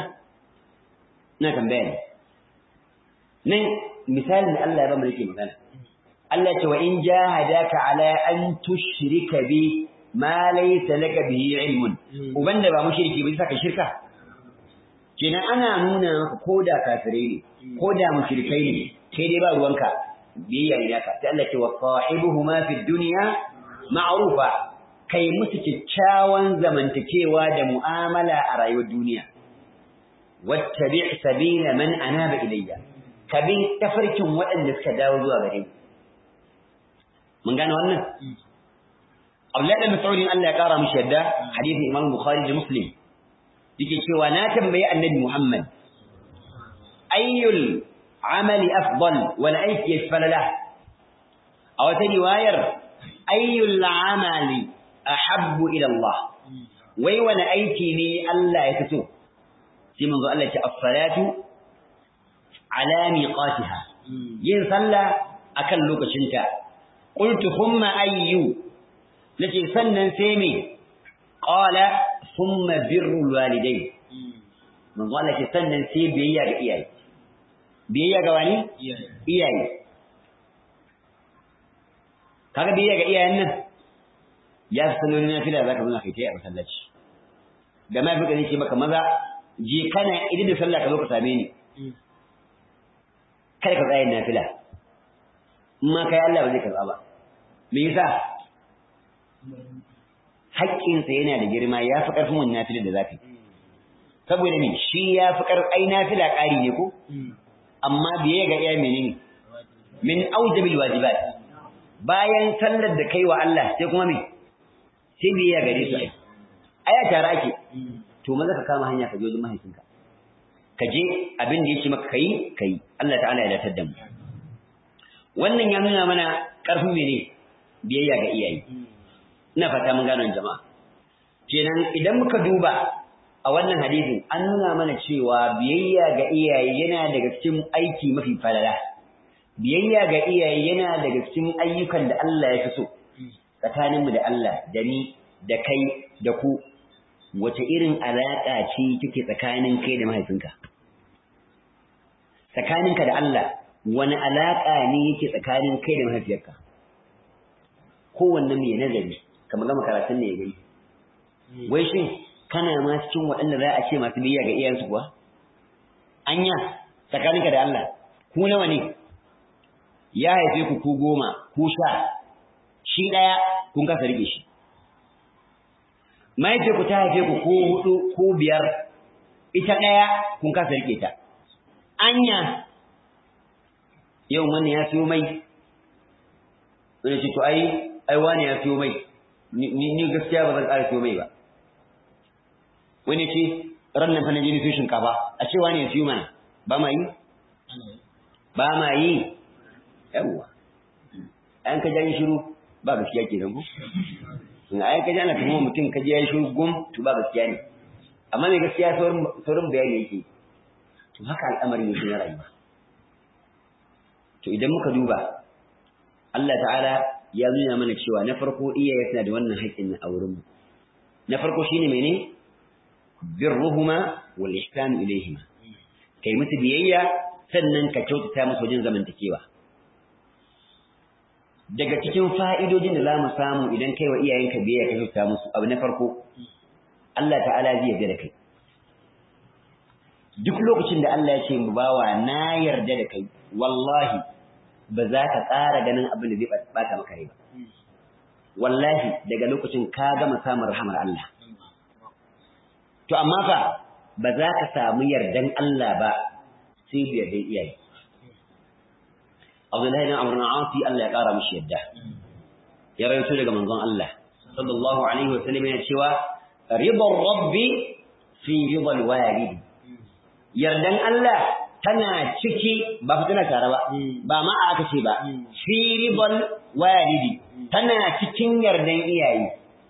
ina tambaya ne nan misalin Allah ya ba mu yake magana Allah ya ce wa in jahadaka ala an tushrika bi ma laysa laka bihi ilmun uban da ba mushriki ba sai ka shirka kenan ana nuna maka koda kafirai ne koda mushrikai ne kai dai ba ruwanka biyayya ne naka sai Allah ce wa sahibuhuma fi dunya ma'rufa kai musu kikkiawan zamantakewa da mu'amala a rayuwar duniya wattabi' sabila man anaba ilayya kabin tafarkin waɗanda suka dawo zuwa gare ni mun gane wannan Abdullah ibn Mas'ud Allah ya kara mishi yadda hadisin Imam Bukhari da Muslim yake cewa na tambayi Annabi Muhammad ayyul amali afdal wal aiki yashfala a wata riwayar ayyul amali ahabbu ila Allah wai wani aiki ne Allah ya fito sai manzo Allah ya ce as-salatu ala miqatiha yin sallah akan lokacinta qultu thumma ayyu nace sannan sai me qala thumma birrul walidayn manzo Allah ya ce sannan sai biyayya ga iyaye biyayya ga wani iyaye kaga biyayya ga iyayen nan ya sanin na fila zaka zo kai kai a masallaci da mai fuka ne ce maka maza je kana idan da sallah ka zo ka same ni kada ka tsaya nafila amma kai Allah ba zai karba ba me yasa haƙƙin sa yana da girma ya fi ƙarfin wannan nafila da zaka yi saboda ni shi ya fi ƙar ai nafila ƙari ne ko amma biye ga iya menene min aujabil wajibat bayan sallar da kai wa Allah sai kuma me sai biyayya gare su ai aya tare ake to maza ka kama hanya ka je wajen mahaifinka ka je abin da yake maka kai kai Allah ta'ala ya datar da mu wannan ya nuna mana karfin mene biyayya ga iyaye ina fata mun gano jama'a kenan idan muka duba a wannan hadisin an nuna mana cewa biyayya ga iyaye yana daga cikin aiki mafi falala biyayya ga iyaye yana daga cikin ayyukan da Allah ya fi so tsakaninmu da Allah da ni da kai da ku wace irin alaƙa ce take tsakanin kai da mahaifinka tsakaninka da Allah wani alaƙa ne yake tsakanin kai da mahaifiyarka kowanne mai nazari kamar gama karatun ne ya gani wai shin kana ma cikin waɗanda za a ce masu biyayya ga iyayensu kuwa anya tsakaninka da Allah ku nawa ne ya haife ku ku goma ku sha shi ɗaya kun kasa rike shi mahaifiyarku ta haife ku ko hudu ko biyar ita ɗaya kun kasa rike ta anya yau wani ya siyo mai wani ce to ai ai wani ya siyo mai ni gaskiya ba zan ƙara siyo mai ba wani ce ran nan fa na je ni siyo shinkafa a ce wani ya siyo mana ba ma yi ba ma yi yawwa an ka jayi shiru ba gaskiya kenan ko in ai ka jana kuma mutum ka je yayi shiru gum to ba gaskiya ne amma mai gaskiya saurin saurin bayani yake to haka al'amari ne na rayuwa to idan muka duba Allah ta'ala ya nuna mana cewa na farko iyaye suna da wannan haƙƙin na auren mu na farko shine mene birruhuma wal ihsan ilayhima kai musu biyayya sannan ka kyautata musu wajen zamantakewa daga cikin fa'idojin da za mu samu idan kai wa iyayenka biyayya ka kyautata musu abu na farko Allah ta'ala zai yarda da kai duk lokacin da Allah ya ce mu bawa na yarda da kai wallahi ba za ka ƙara ganin abin da zai bata maka rai ba wallahi daga lokacin ka gama samun rahamar Allah to amma fa ba za ka samu yardan Allah ba sai da yardan iyaye Abdullahi ibn Amr ibn Asi Allah ya ƙara mishi yadda ya rawaito daga manzon Allah sallallahu alaihi wa sallam yana cewa ridar rabbi fi ridal walid yardan Allah tana ciki ba fa tana tare ba ba ma aka ce ba fi ridal walidi tana cikin yardan iyaye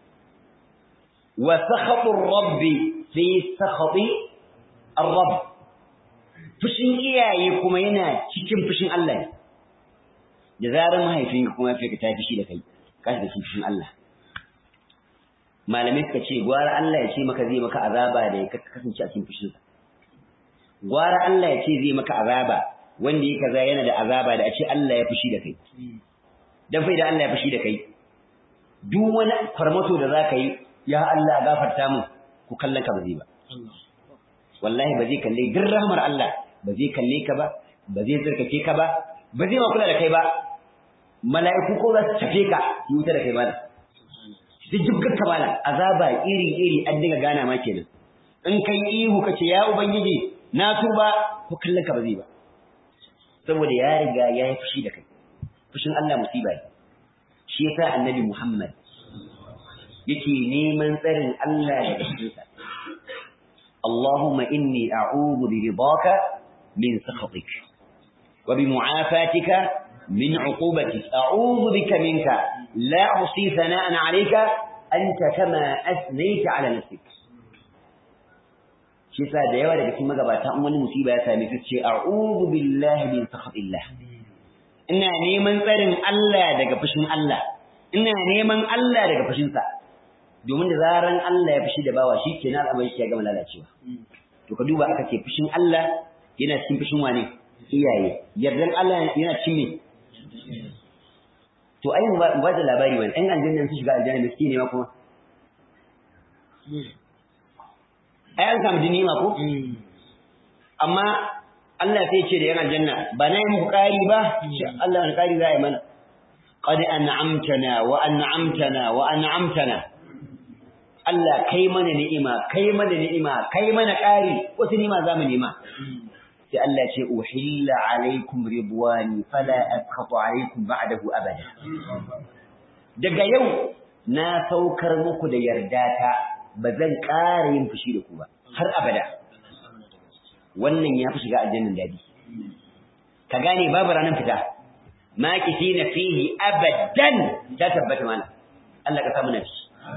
wa sakhatur rabbi fi sakhati ar-rabb fushin iyaye kuma yana cikin fushin Allah ne da zarar mahaifinka kuma ya ka tafi shi da kai kashi da fushin Allah malamai suka ce gwara Allah ya ce maka zai maka azaba da ya kasance a cikin fushinsa gwara Allah ya ce zai maka azaba wanda yake kaza yana da azaba da a ce Allah ya fushi da kai dan fa idan Allah ya fushi da kai duk wani farmato da zaka yi ya Allah gafarta mu ku kallon ka ba zai ba wallahi ba zai kalle dir rahmar Allah ba zai kalle ka ba ba zai tsarkake ka ba ba zai ma kula da kai ba mala'iku ko za su tafe ka yi wuta da kai ba duk jibgar kamala azaba iri iri an dinga gana ma kenan in kai ihu kace ya ubangiji na tuba ko kallon ka ba zai ba saboda ya riga ya yi fushi da kai fushin Allah musiba ne shi yasa annabi Muhammad yake neman tsarin Allah daga fushinsa Allahumma inni a'udhu bi ridaka min sakhatik wa bi mu'afatika min 'uqubatik a'udhu bika minka la usi thana'an 'alayka anta kama asnayta 'ala nafsik shi sa da yawa daga cikin magabata an wani musiba ya same su ce a'udhu billahi min sakhatillah ina neman tsarin Allah daga fushin Allah ina neman Allah daga fushin sa domin da zaran Allah ya fushi da bawa shikenan al'amari shi ya gama lalacewa to ka duba aka ce fushin Allah yana cikin fushin wane iyaye yardan Allah yana cikin me to ai ba da labari wani ɗan aljanna su shiga aljanna miskine ma kuma ai an samu jini ma ko amma Allah sai ce da yan aljanna ba na yi muku ƙari ba Allah wani ƙari za a yi mana qad an'amtana wa an'amtana wa an'amtana Allah kai mana ni'ima kai mana ni'ima kai mana ƙari wasu ni'ima za mu nema sai Allah ce uhilla alaikum ridwani fala askhatu alaikum ba'dahu abada daga yau na saukar muku da yardata ba zan ƙara yin fushi da ku ba har abada wannan ya fi shiga aljannan dadi ka gane babu ranar fita makithina fihi abadan ta tabbata mana Allah ka samu nafi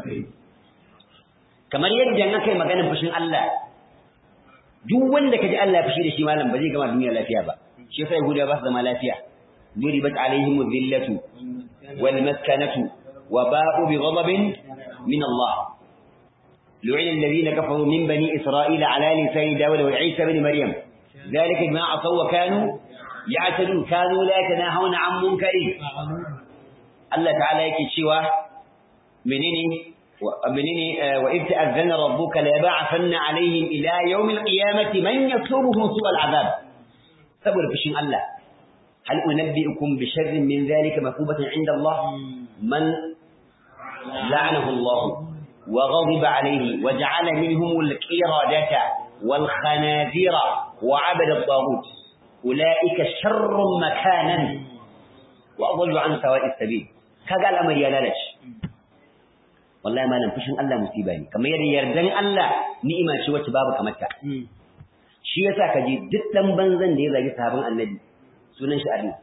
kamar yadda aka yi maganar fushin Allah duk wanda kaji Allah ya fushi da shi malam ba zai gama duniya lafiya ba shi yasa yahuda ba su zama lafiya duribat alaihim dhillatu wal maskanatu wa ba'u bi ghadabin min Allah lu'ina alladhina kafaru min bani isra'ila ala lisani dawud wa isa ibn maryam ذلك بما عصوا وكانوا يعتدون كانوا لا يتناهون عن منكر الله تعالى yake cewa menene menene wa ibta azana rabbuka la yab'athanna alaihim ila yawm alqiyamati man yaslubuhum su'a al'adab saboda fushin Allah hal unabbiukum bi sharrin min dhalika masubatan 'inda Allah man la'anahu Allah wa ghadiba alayhi wa ja'ala minhum al-qiradata wal khanazira wa 'abada at-taghut ulaika sharrun makanan wa adallu 'an sawa'i as-sabil kaga al'amari ya lalace wallahi malam fushin Allah musiba ne kamar yadda yardan Allah ni'ima ce wacce babu kamar ta shi yasa kaji duk dan banzan da ya zagi sahabban annabi sunan shi arni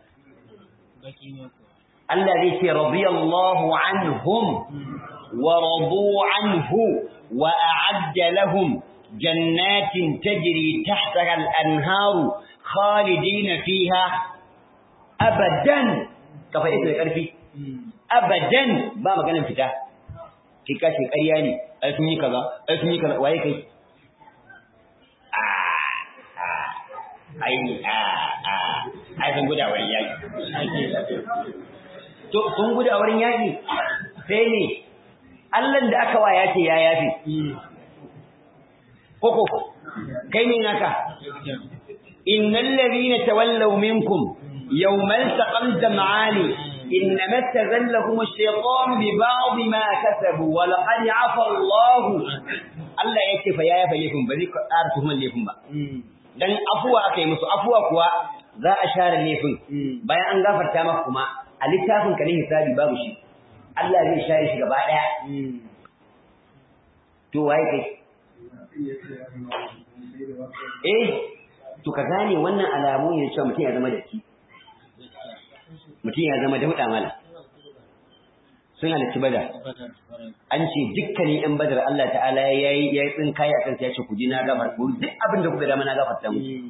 Allah zai ce radiyallahu anhum wa radu anhu wa a'adda lahum jannatin tajri tahtaha al-anharu khalidina fiha abadan kafa ita da karfi abadan ba maganin fita ki kashe ƙarya ne ai sun yi kaza ai sun yi kaza waye kai ai a a ai sun guda wurin yaki to sun guda wurin yaki sai ne Allah da aka waya ce ya yafi koko kai ne naka innal ladina tawallaw minkum yawmal taqal jam'ani إنما استغلهم الشيطان ببعض ما كسبوا ولقد عفى الله الله yake fa yaya fa laifin ba zai ƙara tuhumar laifin ba dan afuwa akai musu afuwa kuwa za a share laifin bayan an gafarta maka kuma a littafin ka ne hisabi babu shi Allah zai share shi gaba daya to waye kai eh to ka gane wannan alamu ne cewa mutum ya zama datti mutum ya zama dauda mala sun halarci badar an ce dukkanin yan badar Allah ta'ala ya yi ya yi tsinkaye a kansa ya ce ku ji na gafar ku duk abin da kuka dama na gafarta muku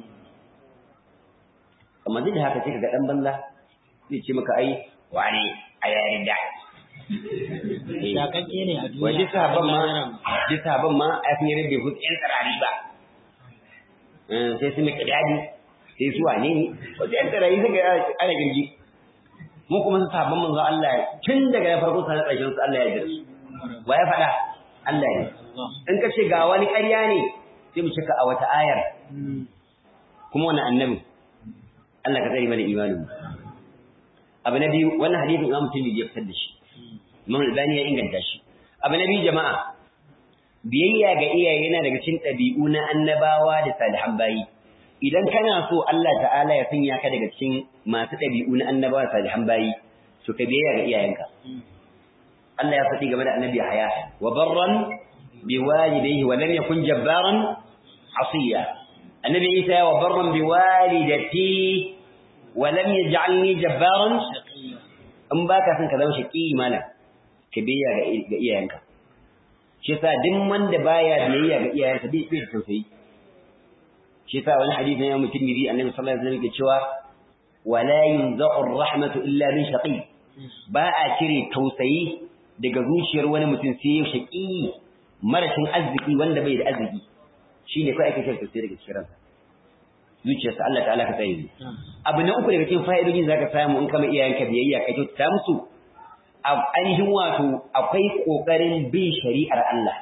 amma duk da haka sai kaga dan banza zai ce maka ai wani a yayin da shakakke ne a duniya waje sahabban ma ji sahabban ma a fi rabe ku yan tsarari ba sai su miki dadi sai su wane ne wajen yan tsarari sai ga ana girgi mu kuma su sabon manzo Allah tun daga farko sai ƙarshen su Allah ya jira wa ya faɗa Allah ne in ka ce ga wani ƙarya ne sai mu cika a wata ayar kuma wannan annabi Allah ka tsare mana imanin mu abu na biyu wannan hadisin Imam Tirmidhi ya fitar da shi Imam Albani ya inganta shi abu na biyu jama'a biyayya ga iyaye yana daga cikin ɗabi'u na annabawa da salihan bayi idan kana so Allah ta'ala ya sanya ka daga cikin masu ɗabi'u na annabawa salihan bayi to ka biyayya ga iyayenka Allah ya faɗi game da annabi Yahya wa barran bi walidayhi wa lam yakun jabbaran asiya annabi Isa wa barran bi walidati wa lam yaj'alni jabbaran in baka son ka zama shaqi mana ka biyayya ga iyayenka shi yasa duk wanda baya biyayya ga iyayensa bai bai tausayi shi yasa wani hadisi ne mutum miri annabi sallallahu alaihi wasallam ke cewa wala yunza'u ar-rahmatu illa min shaqi ba a cire tausayi daga zuciyar wani mutum sai ya shaqi marashin arziki wanda bai da arziki shine kai ake cire tausayi daga cikin ransa zuciyarsa Allah ta'ala ka tsaye abu na uku daga cikin fa'idojin zaka samu in kama iyayenka biyayya kai ta musu ainihin wato akwai kokarin bin shari'ar Allah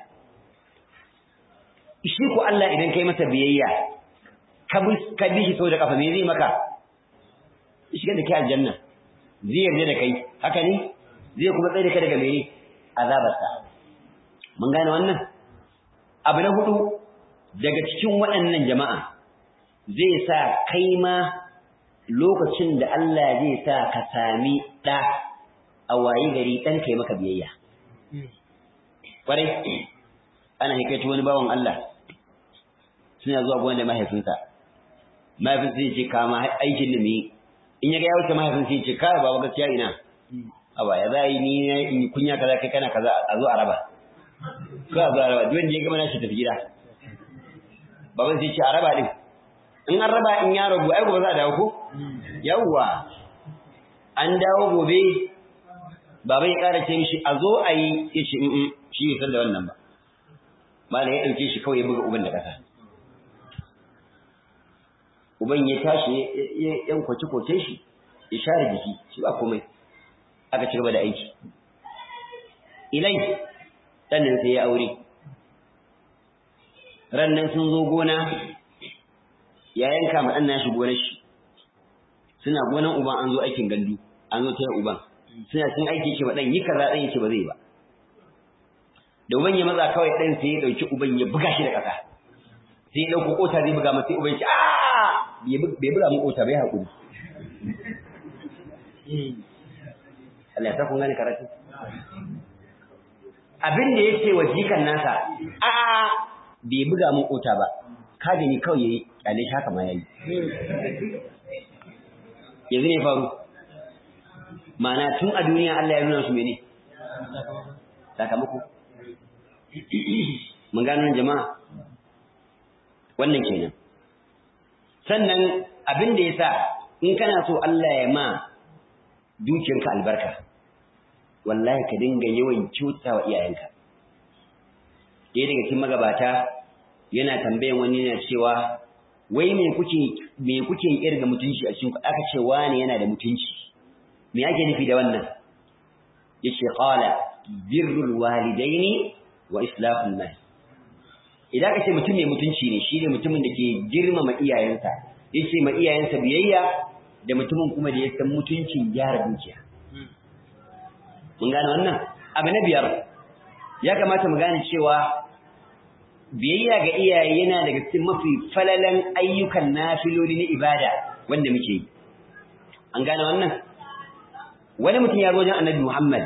shi ko Allah idan kai masa biyayya ka bi shi sau da kafa me zai maka shiga da kai aljanna zai yarda da kai haka ne zai kuma tsaye da kai daga mene azabarsa mun gane wannan abu na hudu daga cikin waɗannan jama'a zai sa kai ma lokacin da Allah zai sa ka sami ɗa a waye gari ɗan kai maka biyayya kwarai ana hikaito wani bawan Allah suna zuwa gona da mahaifinsa mahaifinsa ya ce kama aikin da mai in ya ga ya wuce mahaifinsa ya ce kai baba gaskiya ina aba ya zai ni in kunya kaza kai kana kaza a zo a raba ko a zo a raba duk wanda ya gama na shi tafi gida baban sai ya ce a raba din in an raba in ya rabu ai gobe za a dawo ko yawwa an dawo gobe baban ya ƙara ce mishi a zo a yi ya ce in shi bai san da wannan ba malam ya ɗauke shi kawai ya buga uban da ƙasa uban ya tashi ya yan kwace kwace shi ya share jiki shi ba komai aka ci gaba da aiki ilai sannan sai ya aure rannan sun zo gona ya yanka ma ɗan nashi gonar shi suna gonan uban an zo aikin gandu an zo taya uban suna cin aiki ce ma ɗan yi kaza ɗan yace ba zai ba da uban ya matsa kawai ɗan sai ya ɗauki uban ya buga shi da ƙasa sai ya ɗauko ƙota zai buga masa sai uban shi a bai buga mu ƙota bai haƙuri Allah ya sa kun gane karatu abin da yake wa jikan nasa a bai buga mu ƙota ba ka gani kawai yayi kyale shi haka ma yayi yanzu ne faru ma'ana tun a duniya Allah ya nuna su mene sakamako mun gano jama'a wannan kenan sannan abin da yasa in kana so Allah ya ma dukiyarka albarka wallahi ka dinga yawan kyautawa iyayenka ɗaya daga cikin magabata yana tambayan wani yana cewa wai me kuke me kuke irga mutunci a cikin aka ce wani yana da mutunci me yake nufi da wannan yace qala birrul walidaini wa islahun nas idan ka ce mutum mai mutunci ne shine mutumin da ke girmama iyayensa yace ma iyayensa biyayya da mutumin kuma da ya san mutuncin gyara dukiya mun gane wannan abu na biyar ya kamata mu gane cewa biyayya ga iyaye yana daga cikin mafi falalan ayyukan nafiloli na ibada wanda muke yi an gane wannan wani mutum ya zo wajen annabi Muhammad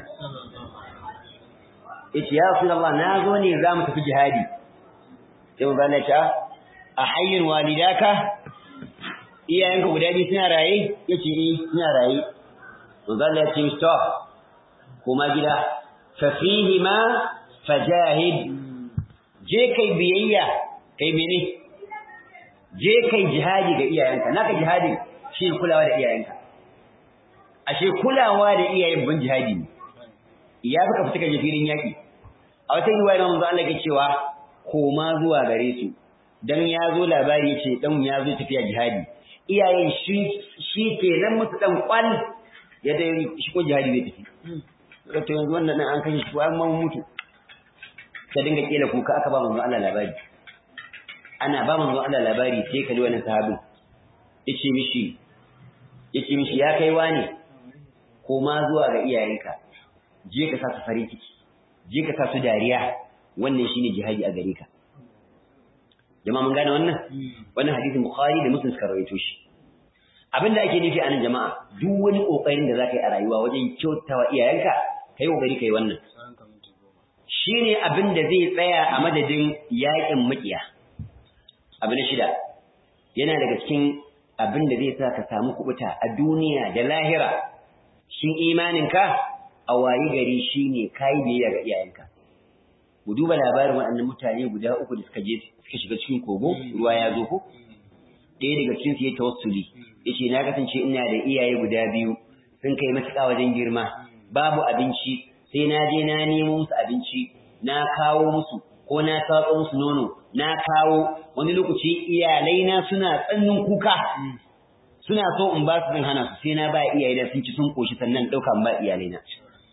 yace ya Rasulullah na zo ne za mu tafi jihadi sai mun bana ta a hayyin walidaka iyayenka guda biyu suna raye yace eh suna raye to zalla ya ce to kuma gida fa fihi ma fajahid je kai biyayya kai mene je kai jihadi ga iyayenka naka jihadi shi kulawa da iyayenka ashe kulawa da iyayen ban jihadi ne iya baka fita kaje filin yaki a wata riwaya manzo Allah ke cewa koma zuwa gare su dan ya zo labari yace dan ya zo tafiya jihadi iyayen shi shi kenan musu dan kwal ya dai shi ko jihadi bai tafi to yanzu wannan an kashe shi ko an ma mutu ka dinga kila kuka aka ba manzo Allah labari ana ba manzo Allah labari sai kalli wannan sahabin yace mishi yace mishi ya kai wani koma zuwa ga iyayenka je ka sa su farin ciki je ka sa su dariya wannan shine jihadi a gare ka jama'a mun gane wannan wannan hadisin bukhari da muslim suka rawaito shi abinda ake nufi anan jama'a duk wani kokarin da zaka yi a rayuwa wajen kyautawa iyayenka kai kokari kai wannan shine abin da zai tsaya a madadin yakin makiya abu na shida yana daga cikin abin da zai sa ka samu kubuta a duniya da lahira shin imaninka a wayi gari shine kai biyayya ga iyayenka ku duba labarin waɗannan mutane guda uku da suka je suka shiga cikin kogo ruwa ya zo ko ɗaya daga cikin su ya tawassuli yace na kasance ina da iyaye guda biyu sun kai matuƙa wajen girma babu abinci sai na je na nemo musu abinci na kawo musu ko na tatso musu nono na kawo wani lokaci iyalai na suna tsannin kuka suna so in ba su zan hana su sai na ba iyaye da sun ci sun koshi sannan dauka in ba iyalai na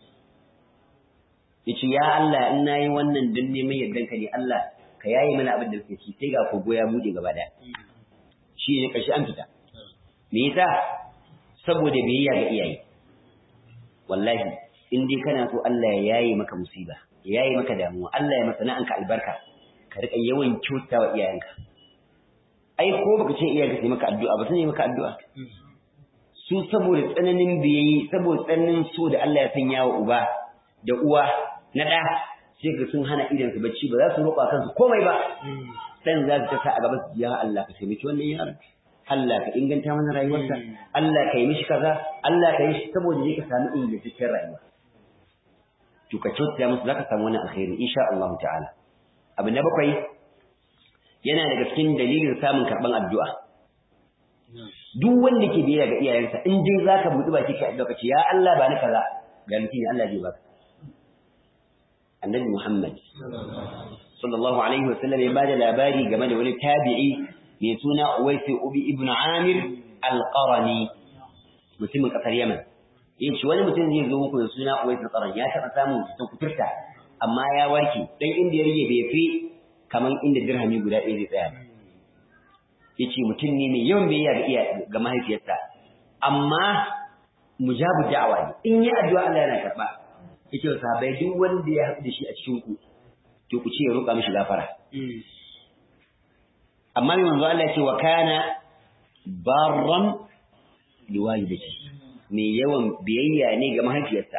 yace ya Allah in nayi wannan dan neman yardan ka ne Allah ka yayi mana abin da kake ci sai ga kogo ya bude gaba daya shi ne kashi an fita me yasa saboda biyayya ga iyaye wallahi in dai kana so Allah ya yaye maka musiba ya yaye maka damuwa Allah ya masa na'anka albarka ka rika yawan kyautawa iyayenka ai ko baka ce iyayenka sai maka addu'a ba sai maka addu'a su saboda tsananin biyayi saboda tsananin so da Allah ya sanya wa uba da uwa na ɗa sai ga sun hana idan su bacci ba za su roƙa kansu komai ba dan za su ta a gaba ya Allah ka taimaki wannan yaron Allah ka inganta mana rayuwarsa Allah ka yi mishi kaza Allah ka yi shi saboda je ka samu ingantaccen rayuwa to ka kyautata musu zaka samu wannan alkhairi insha Allah ta'ala abu na bakwai yana daga cikin dalilin samun karban addu'a duk wanda ke biyayya ga iyayensa in dai zaka buɗi baki ka addu'a kace ya Allah ba ni kaza garanti ne Allah zai baka annabi Muhammad sallallahu alaihi wasallam ya bada labari game da wani tabi'i mai suna Uwais ibn Amir al-Qarani mutumin kasar Yaman yace wani mutum zai zo muku da suna Uwais al-Qarani ya taba samun cutar kuturta amma ya warke dan inda ya rige bai fi kaman inda dirhami guda ɗaya zai tsaya yace mutum ne mai yawan biyayya ga iya ga mahaifiyarsa amma mujabu da'awa ne in yi addu'a Allah yana karba yace wa sahabbai duk wanda ya haɗu da shi a cikin ku to ku ce ya roƙa mishi gafara amma mai manzo Allah ya ce wa kana barran liwalidati mai yawan biyayya ne ga mahaifiyarsa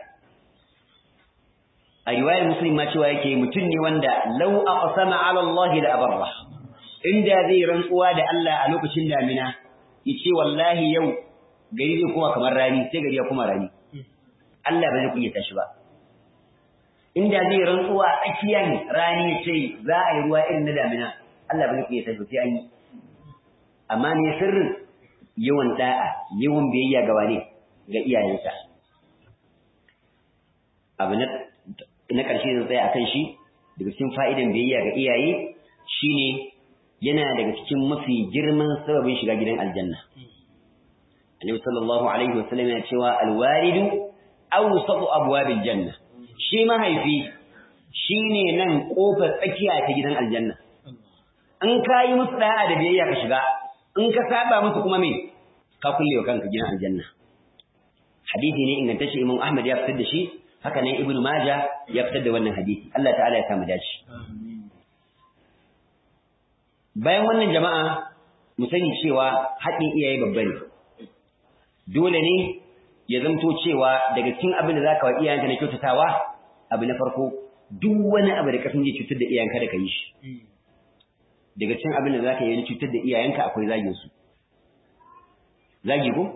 a riwayar muslim ma cewa yake mutum ne wanda law aqsama ala Allah la abarra inda zai rantsuwa da Allah a lokacin damina yace wallahi yau gari zai kuma kamar rani sai gari ya kuma rani Allah ba zai kunyata shi ba inda zai rantsuwa tsakiyan rani yace za a yi ruwa irin na damina Allah ba zai kunyata shi sai an yi amma ne sirrin yawan da'a yawan biyayya ga wane ga iyayensa abu na na ƙarshe zan tsaya akan shi daga cikin fa'idan biyayya ga iyaye shine yana daga cikin mafi girman sababin shiga gidan aljanna Annabi sallallahu alaihi wasallam ya cewa alwalidu awsatu abwabil janna shi mahaifi shine nan kofar tsakiya ta gidan aljanna in kai musu da'a da biyayya ka shiga in ka saba musu kuma me ka kulle wa kanka gidan aljanna hadisi ne ingantacce Imam Ahmad ya fitar da shi haka ne Ibn Majah ya fitar da wannan hadisi Allah ta'ala ya samu dace bayan wannan jama'a mu sani cewa haƙin iyaye babba ne dole ne ya zamto cewa daga cikin abin da zaka wa iyayenka na kyautatawa abu na farko duk wani abu da kasan zai cutar da iyayenka da ka yi shi daga cikin abin da zaka yi cutar da iyayenka akwai zagin su zagi ko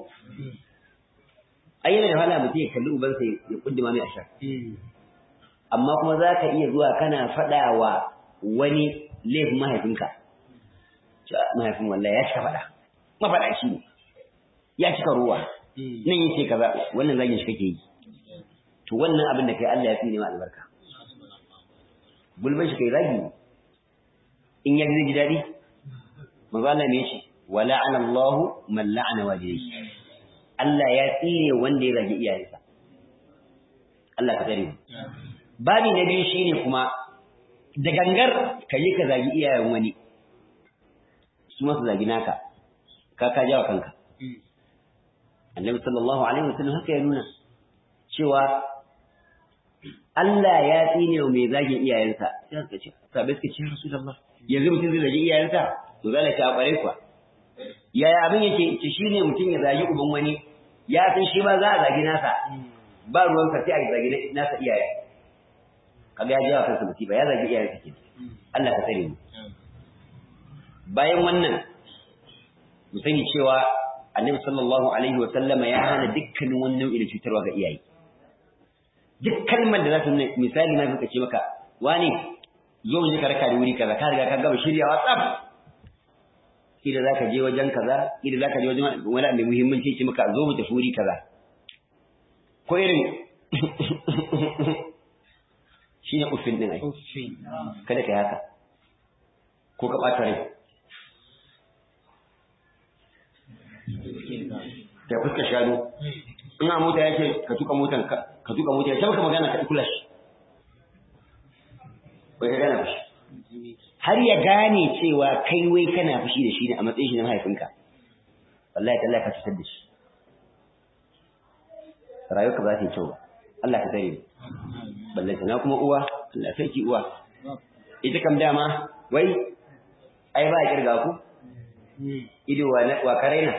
ai yana da wahala mutum ya kalli ubansa ya kuddima mai ashar amma kuma za ka iya zuwa kana faɗa wa wani laifin mahaifinka mahaifin wallahi ya cika faɗa mafaɗaci ne ya cika ruwa nan yin ce kaza wannan zagin shi kake yi to wannan abin da kai Allah ya tsine ma albarka gulban shi kai zagi in ya ji daɗi manzo Allah ne shi wala ana Allahu man la'ana walidayhi Allah ya tsire wanda ya zagi iyayensa Allah ka tsare mu babi na biyu shine kuma da gangar ka yi ka zagi iyayen wani su masu zagi naka ka ka jawa kanka Annabi sallallahu alaihi wasallam haka ya nuna cewa Allah ya tsine wa mai zagin iyayensa sai suka ce sabai suka ce Rasulullah yanzu mutum zai zagi iyayensa to zalla ta bare kuwa yaya abin yake ce shine mutum ya zagi uban wani ya san shi ma za a zagi nasa ba ruwan ka sai a zagi nasa iyaye kaga ya jawa kansa musiba ya zagi iyaye take Allah ka tsare mu bayan wannan mu sani cewa Annabi sallallahu alaihi wa sallama ya hana dukkanin wani nau'i da cutarwa ga iyaye duk kalmar da za ta misali na fuka ce maka wani zo mu je ka raka da wuri kaza ka riga ka gama shiryawa tsaf idan zaka je wajen kaza idan zaka je wajen wani abu mai muhimmanci ce maka zo mu tafi wuri kaza ko irin shine uffin din ai uffin kada kai haka ko ka bata rai ta fuska shanu ina mota yake ka tuka motan ka ka tuka mota sai ka magana ka kula shi wai ka gana fushi har ya gane cewa kai wai kana fushi da shi ne a matsayin shi na mahaifinka wallahi tallahi ka cutar da shi rayuwarka ba ta yi kyau ba Allah ka tsare balle sana kuma uwa Allah sai ki uwa ita kam dama wai ai ba kirga ku ido wa wa karaina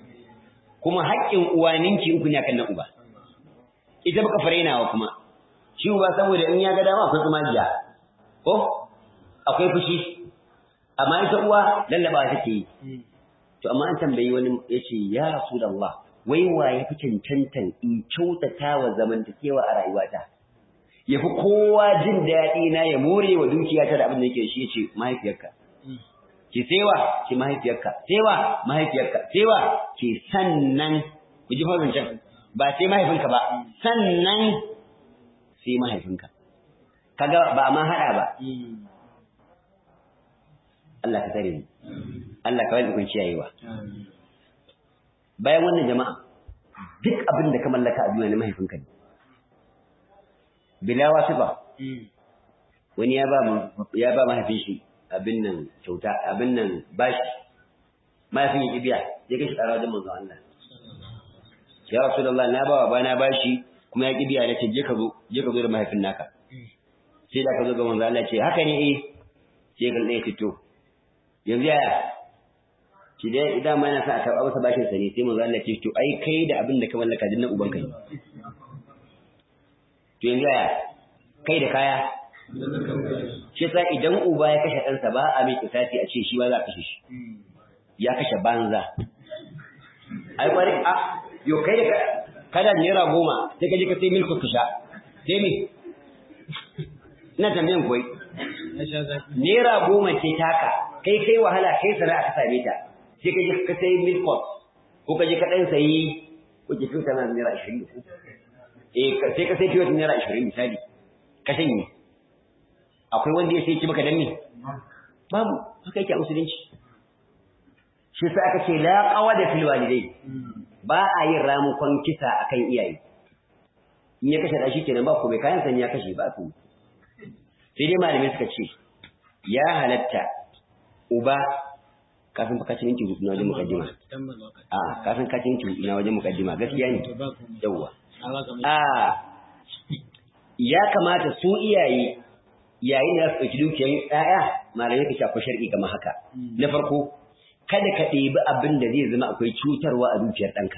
kuma haƙƙin uwa ninki uku ne akan na uba ita baka farenawa kuma shi uba saboda in ya ga dama akwai tsumagiya ko akwai fushi amma ita uwa lallaba take yi to amma an tambayi wani yace ya rasulullah wai wa ya fi cancantan in kyautata wa zamantakewa a rayuwata yafi kowa jin daɗi na ya more wa dukiyata da abin da yake shi yace mahaifiyarka ki sewa ki mahaifiyarka sewa mahaifiyarka sewa ki sannan ku ji farin can ba sai mahaifinka ba sannan sai mahaifinka kaga ba ma hada ba Allah ka tare ni Allah ka wani kun ciyayewa bayan wannan jama'a duk abin da ka mallaka a duniya na mahaifinka ne bila wasifa wani ya ba ya ba mahaifin shi abin nan kyauta abin nan bashi mahaifin ya kibiya ya kai shi ƙara wajen manzo Allah ya rasulullah na ba wa bana bashi kuma ya kibiya nace je ka zo je ka zo da mahaifin naka sai da ka zo ga manzo Allah ce haka ne eh sai ga ne fito yanzu yaya ki dai idan ma yana sa a karɓa masa bashin sa ne sai manzo Allah ce to ai kai da abin da ka mallaka dinnan uban kai to yanzu yaya kai da kaya shi sa idan uba ya kashe ɗansa ba a mai kisasi a ce shi ba za a kashe shi ya kashe banza ai kwari a yo kai da kada naira goma sai ka je ka sai milk ka sha sai me ina tambayan koi naira goma ce taka kai kai wahala kai sana'a ka same ta sai ka je ka sai milk ko ka je ka dan sayi ko ki tuta na naira ashirin eh sai ka sai kiyo naira ashirin misali ka shanye akwai wanda ya sai ki maka danne babu haka yake a musulunci shi sai aka ce la qawada fil walidai ba a yin ramukon kisa akan iyaye in ya kashe da shi kenan ba ko bai kayan san ya kashe ba ku sai dai malamai suka ce ya halatta uba kafin fa kacin minti na wajen mukaddima a kafin kacin minti na wajen mukaddima gaskiya ne yawa a ya kamata su iyaye yayin da su ɗauki dukiyar ƴaƴa malamai ka shafa shar'i kamar haka na farko kada ka ɗebi abin da zai zama akwai cutarwa a dukiyar ɗanka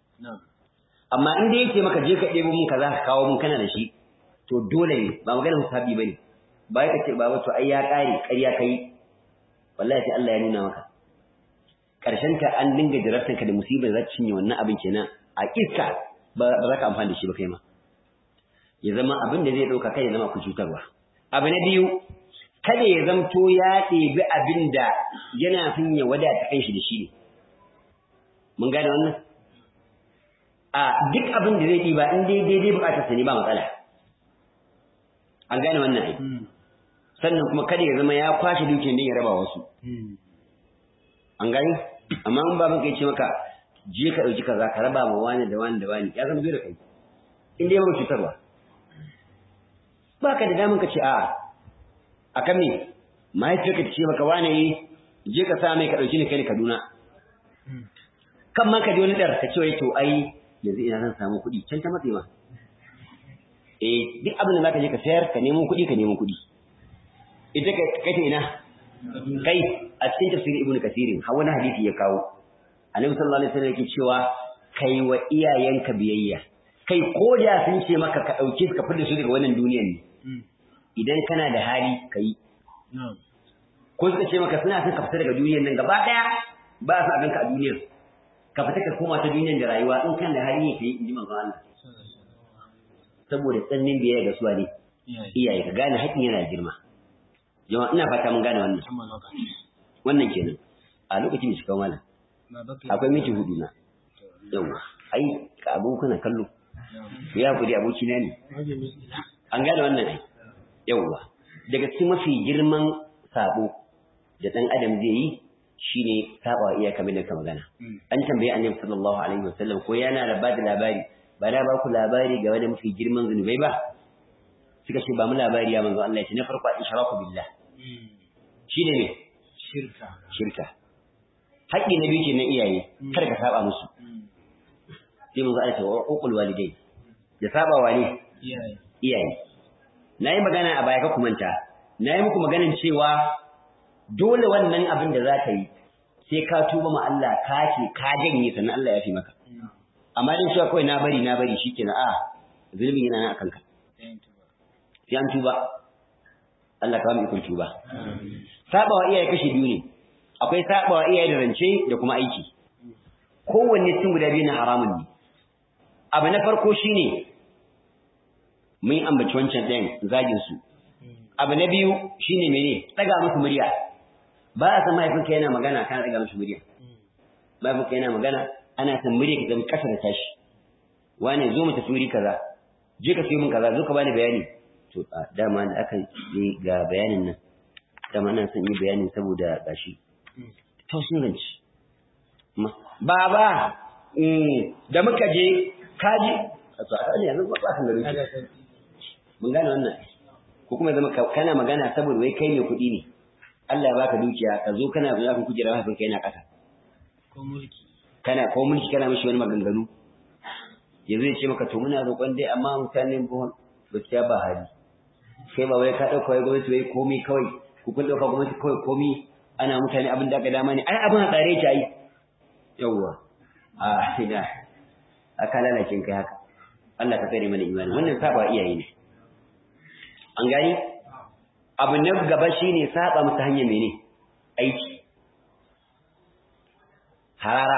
amma in da yake maka je ka ɗebo mun kaza ka kawo mun kana da shi to dole ne ba maganar musabi bane ba ka ce ba wato ai ya ƙare ƙarya kai wallahi sai Allah ya nuna maka karshen ka an dinga jarabtan ka da musibar za ta cinye wannan abin kenan a iska ba za ka amfani da shi ba kai ma ya zama abin da zai ɗauka kai ya zama ku cutarwa abu na biyu kada ya zamto ya ɗebi abin da yana fin ya wadata kanshi da shi ne mun gane wannan a duk abin da zai ɗiba in dai daidai buƙatar sa ne ba matsala an gane wannan ai sannan kuma kada ya zama ya kwashe dukiyar din ya raba wasu an gane amma in ba muka ce maka je ka ɗauki kaza ka raba ma wani da wani da wani ya zama zai da kai in dai ba cutarwa ba ka da damun ka ce a'a akan me mahaifiyarka ta ce maka wane yi je ka sa mai ka ɗauki ni kai Kaduna kan ma ka ji wani ɗar ka ce wai to ai yanzu ina zan samu kuɗi can ta matse ma eh duk abin da za ka je ka sayar ka nemo kuɗi ka nemo kuɗi ita ka kai ta ina kai a cikin tafsirin ibnu kasirin har wani hadisi ya kawo annabi sallallahu alaihi wasallam yake cewa kai wa iyayenka biyayya kai ko da sun ce maka ka ɗauke su ka fita su daga wannan duniyar ne idan kana da hali ka yi. Ko suka ce maka suna son ka fita daga duniyar nan gaba ɗaya ba su abinka a duniyar. Ka fita ka koma ta duniyar da rayuwa in kan da hali ne ka yi in ji manzon Allah. Saboda tsannin biyayya ga suwa ne. Iyaye ka gane haƙƙin yana girma. Jama'a ina fata mun gane wannan. Wannan kenan. A lokacin da suka mala. Akwai miki hudu na. Yawwa. Ai ka abokuna kallo. Ya kudi abokina ne. An gane wannan ai. Yawwa. Daga cikin mafi girman sabo da dan adam zai yi shine saba iya kamar da ka magana. An tambaye Annabi sallallahu alaihi wasallam ko yana da bada labari, ba na ba ku labari ga wani mafi girman zunubai ba. Suka ce ba mu labari ya manzo Allah ya ce na farko ishraku billah. Shine ne? Shirka. Shirka. Haƙƙi na biyu na iyaye, kar ka saba musu. Sai manzo Allah ya ce wa uqul walidai. Ya saba wa ne? Iyaye. Iyaye. Nayi magana a baya ka kumanta. Nayi muku maganin cewa dole wannan abin da za ka yi sai ka tuba ma Allah ka ce ka janye sannan Allah ya fi maka. Amma din cewa kawai na bari na bari shikenan a zulmi yana nan akan ka. sai an tuba Allah ka ba mu ikon tuba sabawa iyaye kashi biyu ne akwai sabawa iyaye da rance da kuma aiki kowanne cikin guda biyu na haramun ne abu na farko shine mun ambaci wancan ɗayan zagin su abu na biyu shine mene daga musu murya ba a san mahaifinka yana magana kana daga musu murya mahaifinka yana magana ana san murya ka zama kasa da tashi wane zo mu tafi wuri kaza je ka sayi min kaza zo ka bani bayani to dama da aka yi ga bayanin nan dama ina son yi bayanin saboda gashi to sun ganci baba da muka je kaji to aka ne yanzu ba san gari mun gane wannan ko kuma zama kana magana saboda wai kai ne kuɗi ne Allah ya baka dukiya ka zo kana zuwa kan kujera hafin kai na ƙasa ko mulki kana ko mulki kana mishi wani maganganu yanzu ya ce maka to muna roƙon dai amma mutanen buhon gaskiya ba hali sai ba wai ka ɗauka wai gwamnati wai komai kawai ku kun ɗauka gwamnati kawai komai ana mutane abin da aka dama ne ai abin a tsare ki ai yawwa a ina aka lalace kai haka Allah ka tsare mana imani wannan saba iyaye ne an gani abu na gaba shine saba musu hanyar mene aiki harara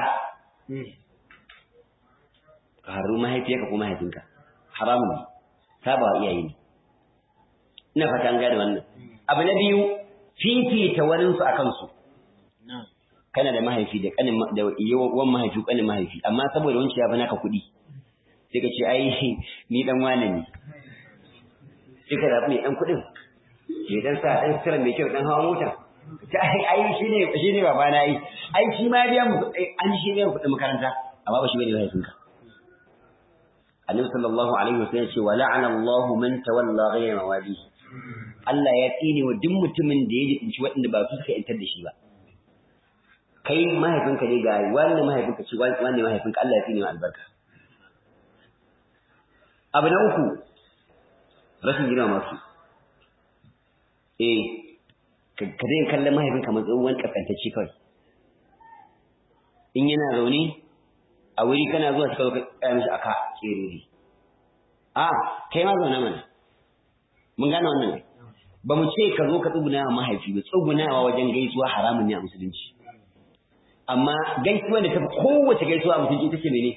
ka haru mahaifiyarka ko mahaifinka haramun ne saba iyaye ne ina fata an gane wannan abu na biyu fifita waninsu a kansu kana da mahaifi da kanin da yawan mahaifi kanin mahaifi amma saboda wancan ya fi naka kuɗi sai ka ce ai ni dan wane ne sai ka zaɓi mai ɗan kuɗin mai ɗan sa ɗan sira mai kyau ɗan hawa mota ta ai ai shi ne shi ne baba na ai ai shi ma biya mu an shi biya kuɗin makaranta amma ba shi bane mahaifinka Annabi sallallahu alaihi wasallam ya ce wa la'ana Allahu man tawalla ghayra mawali Allah ya tsine wa duk mutumin da ya ji waɗanda ba su suka yantar da shi ba kai mahaifinka ne ga wannan mahaifinka ce wannan mahaifinka Allah ya tsine wa albarka abu na uku rashin girma masu eh ka dai kallon mahaifinka matsayin wani kaskantacce kawai in yana zaune a wuri kana zuwa suka zo ka tsaya mishi aka kerere a kai ma zaune mana mun gane wannan ne ba mu ce ka zo ka tsuguna wa mahaifi ba tsugunawa wajen gaisuwa haramun ne a musulunci amma gaisuwa da ta fi kowace gaisuwa a musulunci ita ce mene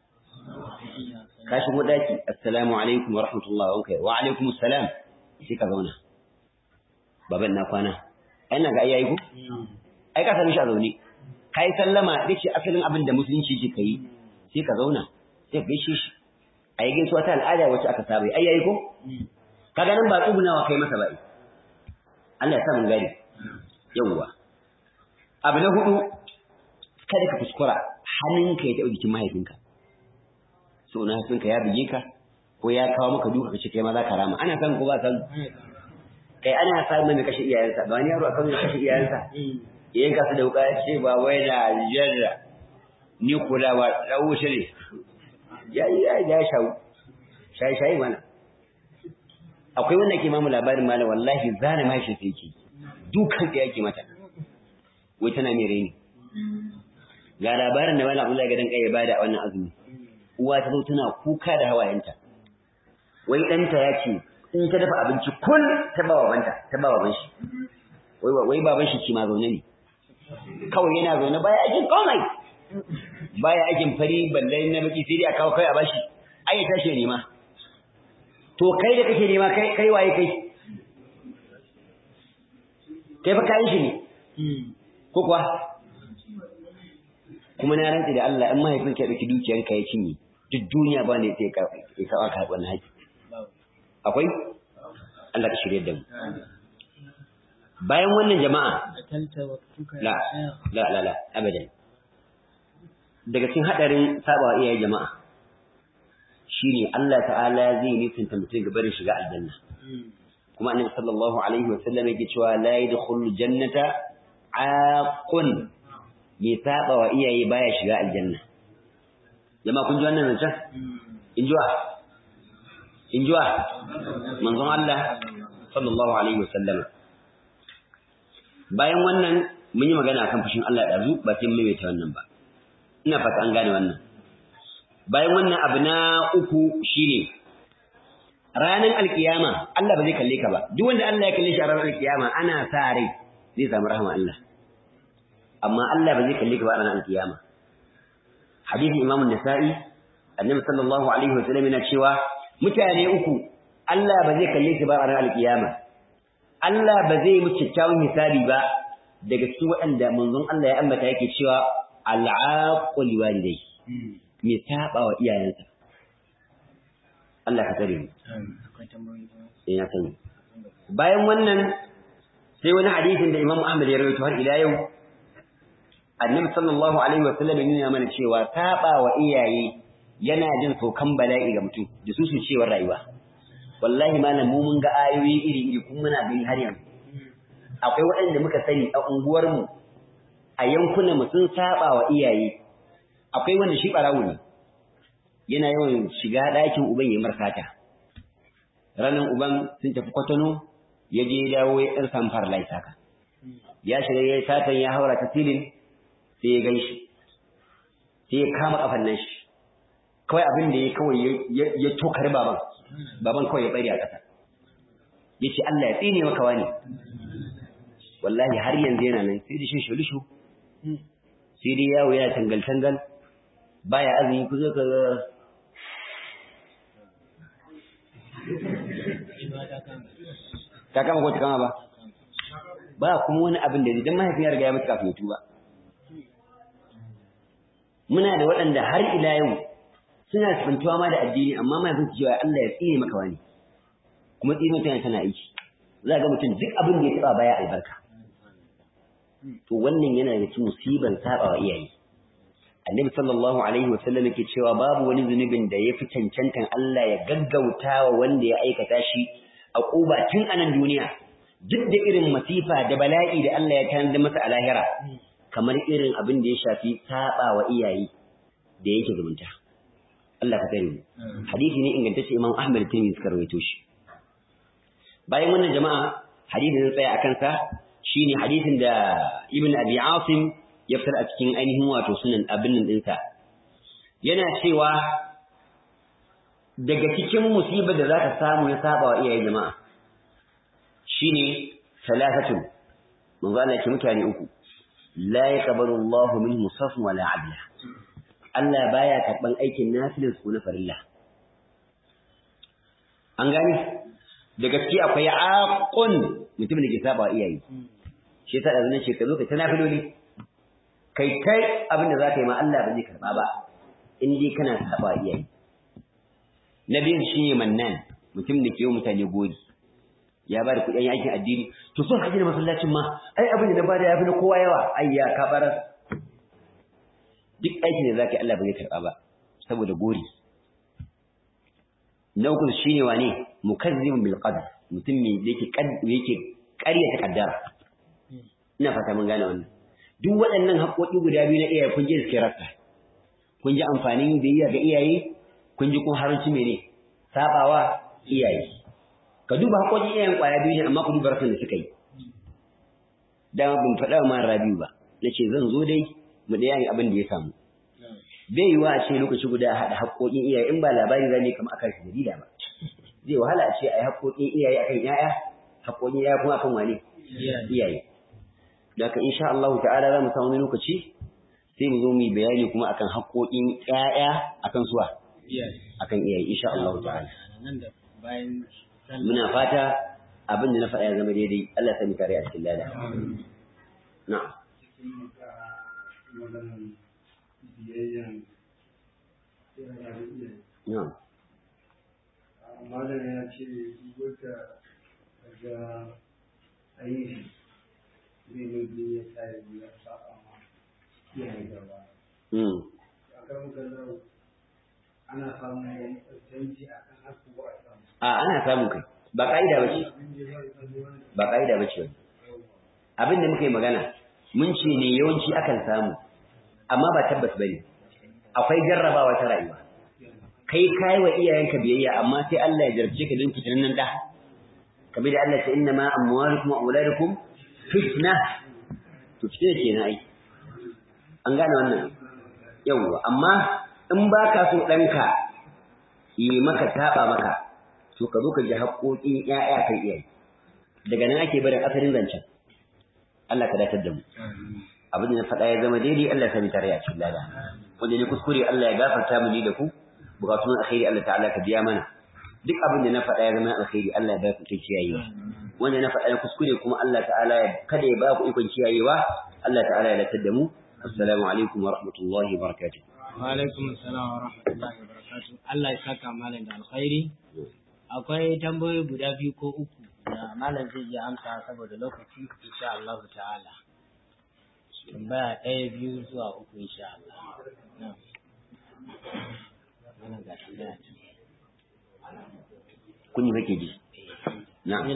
ka shigo daki assalamu alaikum wa rahmatullahi wa barakatuh wa alaikum assalam sai ka zauna baban na kwana ai na ga ayayi ku ai ka sami shi a zaune kai sallama dace asalin abin da musulunci ke kai sai ka zauna sai ka gaishe shi ai gaisuwa ta al'ada wacce aka saba ai yayi ko kaga nan ba tsugunawa kai masa ba Allah ya sa mun gari yawwa abu na hudu kada ka kuskura hannunka ya taɓa jikin mahaifinka so na hannunka ya buge ka ko ya kawo maka duka kace kai ma za ka rama ana san ko ba san kai ana san mai kashe iyayensa ba ni yaro akan kashe iyayensa yayin ka su da wuka ce ba wai na jarra ni kula ba dawo shi ne ya ya ya shawo shayi shayi mana akwai wanda ke mamu labarin malam wallahi zana mashi sai yake dukan da yake mata wai tana mai reni ga labarin da malam Abdullahi gadan kai ya bada a wannan azumi uwa ta zo tana kuka da hawayenta wai danta ya ce in ta dafa abinci kun ta ba babanta ta ba baban shi wai wai baban shi ma zaune ne kawai yana zaune baya ajin komai baya ajin fari balle na baki sai dai a kawo kai a bashi ai ya tashi ne ma to kai da kake nema kai kai waye kai kai fa kai shi ne ko kuwa kuma na rantsi da Allah in mahaifinka ya dauki dukiyanka ya cinye duk duniya ba ne sai ka ka ka wannan haƙi akwai Allah ka shirye da mu bayan wannan jama'a la la la la abadan daga cikin hadarin sabawa iyaye jama'a shine Allah ta'ala zai nisanta mutum ga barin shiga aljanna kuma annabi sallallahu alaihi wa sallam yake cewa la yadkhulu jannata aqun bi sabawa iyaye baya shiga aljanna jama'a kun ji wannan zancen injuwa injuwa manzon Allah sallallahu alaihi wa sallam bayan wannan mun yi magana akan fushin Allah da zu ba sai mun maimaita wannan ba ina fata an gane wannan bayan wannan abu na uku shine ranar alkiyama Allah ba zai kalle ka ba duk wanda Allah ya kalle shi a ranar alkiyama ana sa rai zai samu rahama Allah amma Allah ba zai kalle ka ba a ranar alkiyama hadisin Imam an-Nasa'i annabi sallallahu alaihi wasallam yana cewa mutane uku Allah ba zai kalle su ba a ranar alkiyama Allah ba zai mu kyakkyawan hisabi ba daga cikin waɗanda manzon Allah ya ambata yake cewa al'aqul walidai me saba wa iyayensa Allah ka tare mu eh na sani bayan wannan sai wani hadisin da Imam Ahmad ya rawaito har ila yau Annabi sallallahu alaihi wasallam yana mana cewa saba wa iyaye yana jin saukan bala'i ga mutum da su su cewa rayuwa wallahi malam mu mun ga ayoyi iri iri kuma muna gani har yanzu akwai waɗanda muka sani a unguwar mu a yankunan mu sun saba wa iyaye akwai wanda shi barawo ne yana yawan shiga ɗakin uban ya markata ranan uban sun tafi Kwatano ya je ya dawo ya ɗan samfar laisaka ya shiga ya satan ya haura ta tilin sai ya ganshi sai ya kama kafan nan shi kawai abin da ya kawai ya tokar baban baban kawai ya bari a ƙasa yace Allah ya tsine maka wani wallahi har yanzu yana nan sai da shi shulushu sai dai yawo yana tangal tangal baya azumi ku zo ka ta kama ko ta kama ba ba kuma wani abin da idan mahaifin ya riga ya mutu kafin ya tuba muna da waɗanda har ila yau suna tsantuwa ma da addini amma mahaifin su cewa Allah ya tsine maka wani kuma tsine tana tana aiki za ga mutum duk abin da ya taba baya albarka to wannan yana da cikin musiban saba wa iyaye Annabi sallallahu alaihi wa sallam yake cewa babu wani zunubin da yafi cancantan Allah ya gaggautawa wanda ya aikata shi a kuba tun anan duniya duk da irin masifa da bala'i da Allah ya tanada masa a lahira kamar irin abin da ya shafi saba wa iyaye da yake zumunta Allah ka tsare mu hadisi ne ingantacce Imam Ahmad bin suka rawaito shi bayan wannan jama'a hadisin tsaya akan sa shine hadisin da Ibn Abi Asim ya fitar a cikin ainihin wato sunan abin nan dinsa yana cewa daga cikin musibar da zaka samu ya saba wa iyaye jama'a shine salatatu manzo Allah ya mutane uku la yaqbalu Allahu minhum safan wala adla Allah baya karban aikin nafilin su na farilla an gani da gaskiya akwai aqun mutum da ke saba wa iyaye shi ta da ce ka zo ka ta nafiloli kai kai abin da zaka yi ma Allah ba zai karba ba in dai kana saba iyaye nabiyin shine mannan mutum da ke yi mutane gori ya ba da kuɗin aikin addini to so ka gina masallacin ma ai abin da na bada yafi na kowa yawa ai ya ka bar duk aikin da zaka yi Allah ba zai karba ba saboda gori na uku shine wane mukazzibun bil qadar mutum ne yake yake ƙaryata kaddara ina fata mun gane wannan duk waɗannan haƙoƙi guda biyu na iyaye kun ji suke rasa kun ji amfanin biyayya ga iyaye kun ji kun haranci mene sabawa iyaye ka duba haƙoƙin iyayen ƙwaya biyu ne amma ku duba rasan da suka yi dama ban faɗa ma Rabiu ba nace zan zo dai mu da yayin abin da ya samu bai yiwa a ce lokaci guda a haɗa haƙoƙin iyaye in ba labari zane kamar akan shi jarida ba zai wahala a ce a yi haƙoƙin iyaye akan ƴaƴa haƙoƙin iyaye kuma akan wane iyaye da ka insha Allah ta'ala za mu samu wani lokaci sai mu zo mu yi bayani kuma akan haƙoƙin ƴaƴa akan suwa akan iyaye insha Allah ta'ala muna fata abin da na faɗa ya zama daidai Allah ya sani kare a cikin lada na'am na'am malam ya ce wata ga ayi zai mai ya tsari ya saba ma iyaye gaba. A kan galau ana samun canji a kan haku ba a samu. A ana samun kai ba ka'ida ba ce. Ba ka'ida ba ce wani. Abin da muka yi magana mun ce ne yawanci akan samu amma ba tabbas ba ne. Akwai jarrabawa ta rayuwa. Kai kai wa iyayenka biyayya amma sai Allah ya jarabce ka don fitinan nan da. Kamar da Allah ya ce inna ma amwalukum wa auladukum fitna to fitina kenan ai an gane wannan yawa amma in baka so danka yi maka taba maka to ka zo ka ji haƙoƙin ƴaƴa kan iyaye daga nan ake barin asalin zancen Allah ka datar da mu abin da na faɗa ya zama daidai Allah ya sani tare a cikin lada wanda ne kuskure Allah ya gafarta mu ni da ku bukatun alkhairi Allah ta'ala ka biya mana duk abin da na faɗa ya zama alkhairi Allah ya ba ku kai kiyayewa wanda na faɗa kuskure kuma Allah ta'ala ya kada ya ba ku ikon kiyayewa Allah ta'ala ya datar da mu assalamu alaikum wa rahmatullahi wa barakatuh wa alaikum assalam wa rahmatullahi wa barakatuh Allah ya saka malam da alkhairi akwai tambayoyi guda biyu ko uku da malam zai iya amsa saboda lokaci insha Allah ta'ala tambaya ɗaya biyu zuwa uku insha Allah na'am wannan ga tambaya kun yi kake ji na'am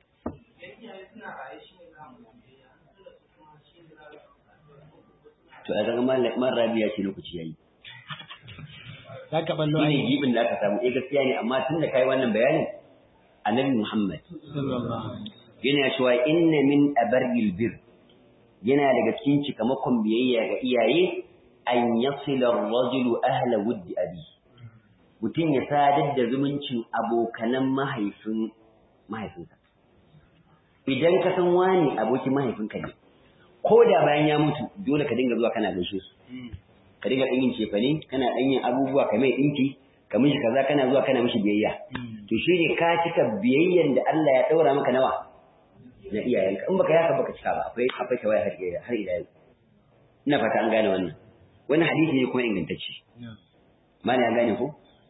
to a ga man rabiya ce lokaci yayi za ka ballo ai gibin da aka samu eh gaskiya ne amma tun da kai wannan bayanin annabi Muhammad sallallahu alaihi wasallam yana cewa inna min abaril bir yana daga cikin cikamakon biyayya ga iyaye an yasila ar-rajulu ahla wuddi abi mutum ya sadar da zumuncin abokanan mahaifin mahaifinsa idan ka san wani abokin mahaifinka ne ko da bayan ya mutu dole ka dinga zuwa kana gaishe su ka dinga ɗan yin cefane kana ɗan yin abubuwa ka mai ɗinki ka mishi kaza kana zuwa kana mishi biyayya to shi ne ka cika biyayyan da Allah ya ɗaura maka nawa na iyayenka in baka yaka baka cika ba akwai akwai tawaya har ila har ila yau ina fata an gane wannan wannan hadisi ne kuma ingantacce mali an gane ko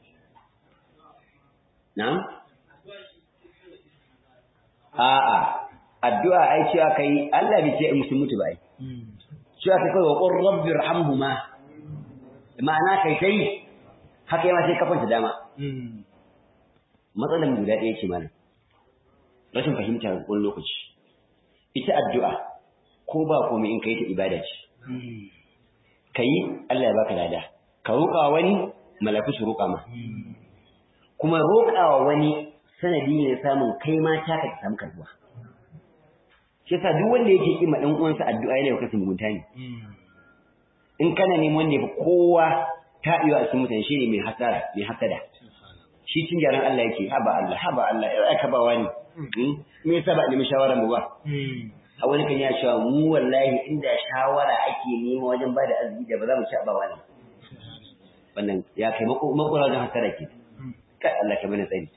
na'am a'a addu'a ai cewa kai Allah bai ce musu mutu ba ai cewa kai kai wa qur rabbi irhamhuma ma'ana kai kai haka yana sai kafanta dama matsalan guda ɗaya ce mana rashin fahimtar wani lokaci ita addu'a ko ba komai in kai ta ibada ce kai Allah ya baka lada ka roƙa wani malaku su roƙa ma kuma roƙawa wani sanadi ne samun kai ma ta ka samu karbuwa shi yasa duk wanda yake kima dan uwansa addu'a yana yau kasan mugunta ne in kana neman wanda yafi kowa ta iyo a cikin mutane shine mai hasara mai hasada shi cin jaran Allah yake haba Allah haba Allah ai ka ba wani me yasa ba nemi shawara mu ba a wani kan ya cewa mu wallahi inda shawara ake nema wajen bada arziki da ba za mu ci ba wani wannan ya kai mako makora da hasara ke kai Allah ka mana tsari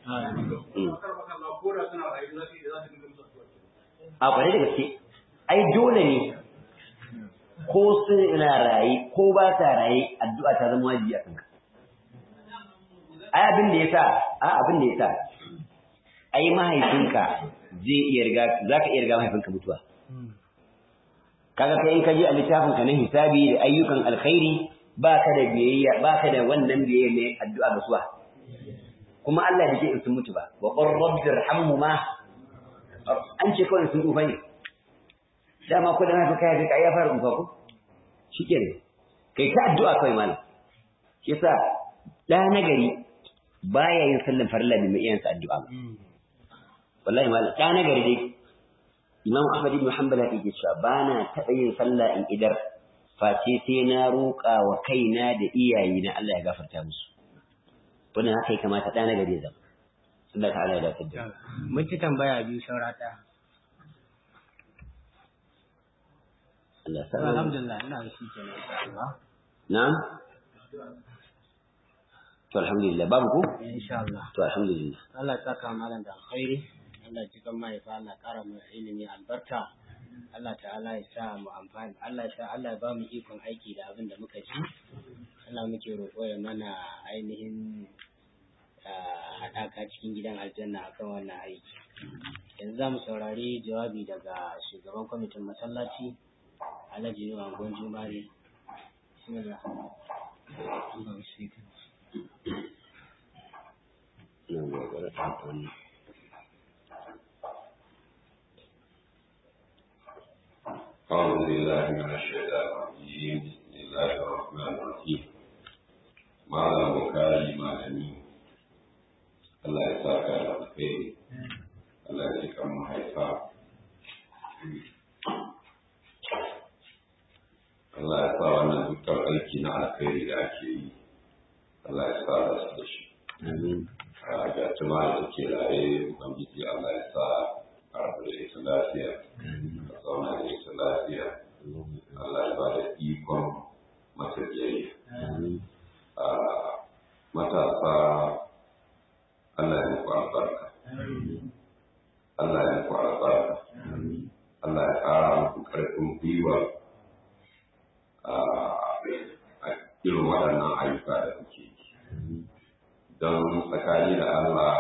a ƙwarai da gaske ai dole ne ko suna raye ko ba ta raye addu'a ta zama wajibi a kanka ai abin da yasa a abin da yasa ai mahaifinka zai iya riga zaka iya riga mahaifinka mutuwa kaga kai in ka je a littafin ka na hisabi da ayyukan alkhairi baka da biyayya baka da wannan biyayya ne addu'a ga suwa kuma Allah bai ce in sun mutu ba wa qur rabbirhamhuma an ce kawai sun tsufa ne dama ko da haka kai kai ya fara tsufa ko shikenan kai ta addu'a kawai malam shi yasa da nagari baya yin sallan farilla bi mai iyansa addu'a wallahi malam da nagari dai Imam Ahmad ibn Hanbal yake cewa bana taɓa yin sallah in idar face sai na roƙa wa kaina da iyayena Allah ya gafarta musu wannan haka ya kamata da nagari ya zama Allah ta'ala ya dace da mun ci tambaya biyu saurata Allah sa alhamdulillah ina da shi kenan insha Allah na'am to alhamdulillah babu ku insha Allah to alhamdulillah Allah ya saka malam da alkhairi Allah ya jikan mai fa Allah ƙara mu ilimi albarka Allah ta'ala ya sa mu amfani Allah ya sa Allah ya ba mu ikon aiki da abin da muka ji Allah muke roƙo ya mana ainihin haɗaka cikin gidan aljanna akan wannan aiki yanzu za mu saurari jawabi daga shugaban kwamitin masallaci Alhaji Nuhu Angon Jumare bismillah Allah ya shi أعوذ بالله من الشيطان الرجيم بسم الله الرحمن الرحيم مالا بكاري مالني Allah ya sa ka da alheri Allah ya cika mu haifa Allah ya sa wannan dukkan aiki na alheri da ake yi Allah ya sa da su da shi ga jama'a da ke raye ubangiji Allah ya sa a rabu da ita lafiya a zauna da ita lafiya Allah ya ba da ikon mata biyayya matasa Allah ya muku albarka Allah ya muku albarka Allah ya ƙara muku ƙarfin gwiwa a irin waɗannan ayyuka da kuke yi don tsakani da Allah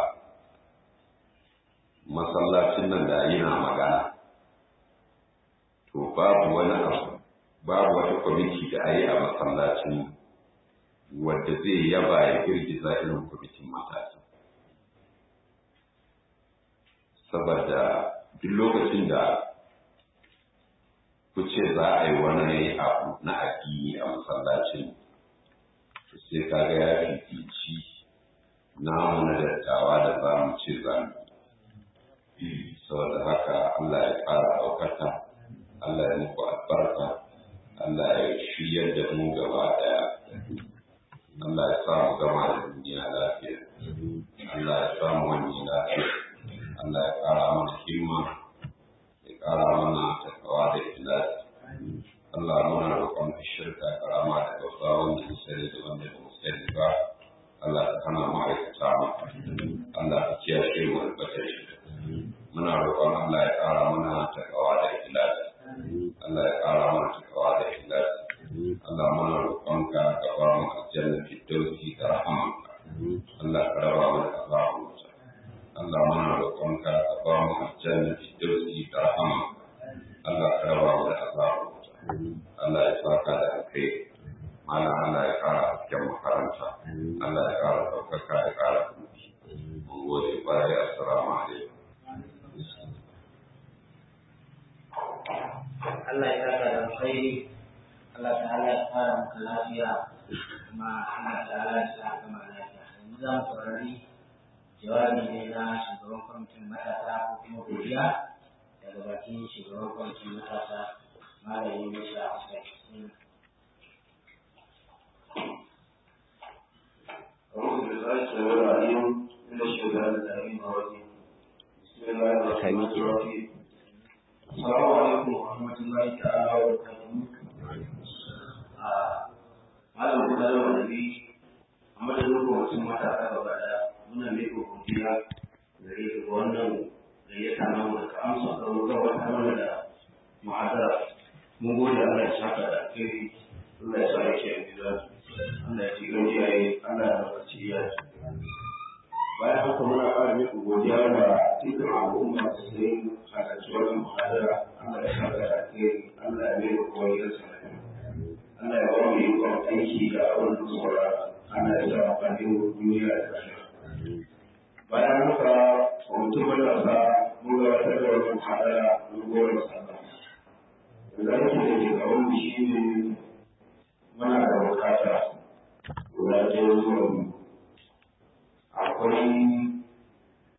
masallacin nan da yana magana to babu wani abu babu wata kwamiti da ayi a masallacin wadda zai yaba ya girgiza irin kwamitin matasa saboda duk lokacin da kuce za a yi wani abu na addini a masallacin sai kaga ya fifici namu na dattawa da za mu ce za mu yi saboda haka Allah ya ƙara ɗaukaka Allah ya muku albarka Allah ya shiryar da mu gaba ɗaya Allah ya sa mu gama da duniya lafiya Allah ya sa mu wani lafiya Allah ya ƙara mana himma ya ƙara mana takawa da ikhlasi Allah muna roƙon ka shirka karama da gausa wanda ya sani da wanda ya sani ba Allah ka hana ma'aikata maka Allah ka kiyashe mu albatar shi muna roƙon Allah ya ƙara mana takawa da ikhlasi Allah ya ƙara mana takawa da ikhlasi Allah muna roƙon ka ka ba mu aljanna fi dawsi da rahamanka Allah ka raba mu da azabu Allah muna roƙon ka ka ba mu aljanna fi dawsi da rahamanka Allah ka raba mu da azabu Allah ya saka da kai malam Allah ya ƙara hasken makaranta Allah ya ƙara ɗaukaka ya ƙara kuɗi mun gode baya assalamu alaikum Allah ya saka da alkhairi Allah ta'ala ya fara maka lafiya kuma Allah ta'ala ya sa ka ma lafiya yanzu za mu saurari jawabi ne na shugaban kwamitin matasa ko kuma godiya daga bakin shugaban kwamitin matasa malami Musa Asai. أعوذ بالله السميع العليم من الشيطان اللعين الرجيم بسم الله الرحمن الرحيم السلام عليكم ورحمة الله تعالى وبركاته malam kuma da wani a madadin kwamitin matasa gaba ɗaya muna miƙa godiya gare ka ga wannan gayyata namu da ka amsa ka gabatar mana da muhadara mun gode Allah ya saka da alheri Allah ya sa yake a gida Allah ya ci gajiyaye Allah ya barkaci iyaye bayan haka muna ƙara miƙa godiya da dukkan al'umma da su yi halarci wannan muhadara Allah ya saka da alheri Allah ya miƙa godiyarsa Allah ya ba mu ikon aiki da abin da saura ana da amfani da duniya da ƙasa. Bayan haka, kwamitin matasa mun gabatar da wani hadara mun gora sanda. Da ake da ke gaban mu shi ne muna da bukata guda ɗaya zuwa mu. Akwai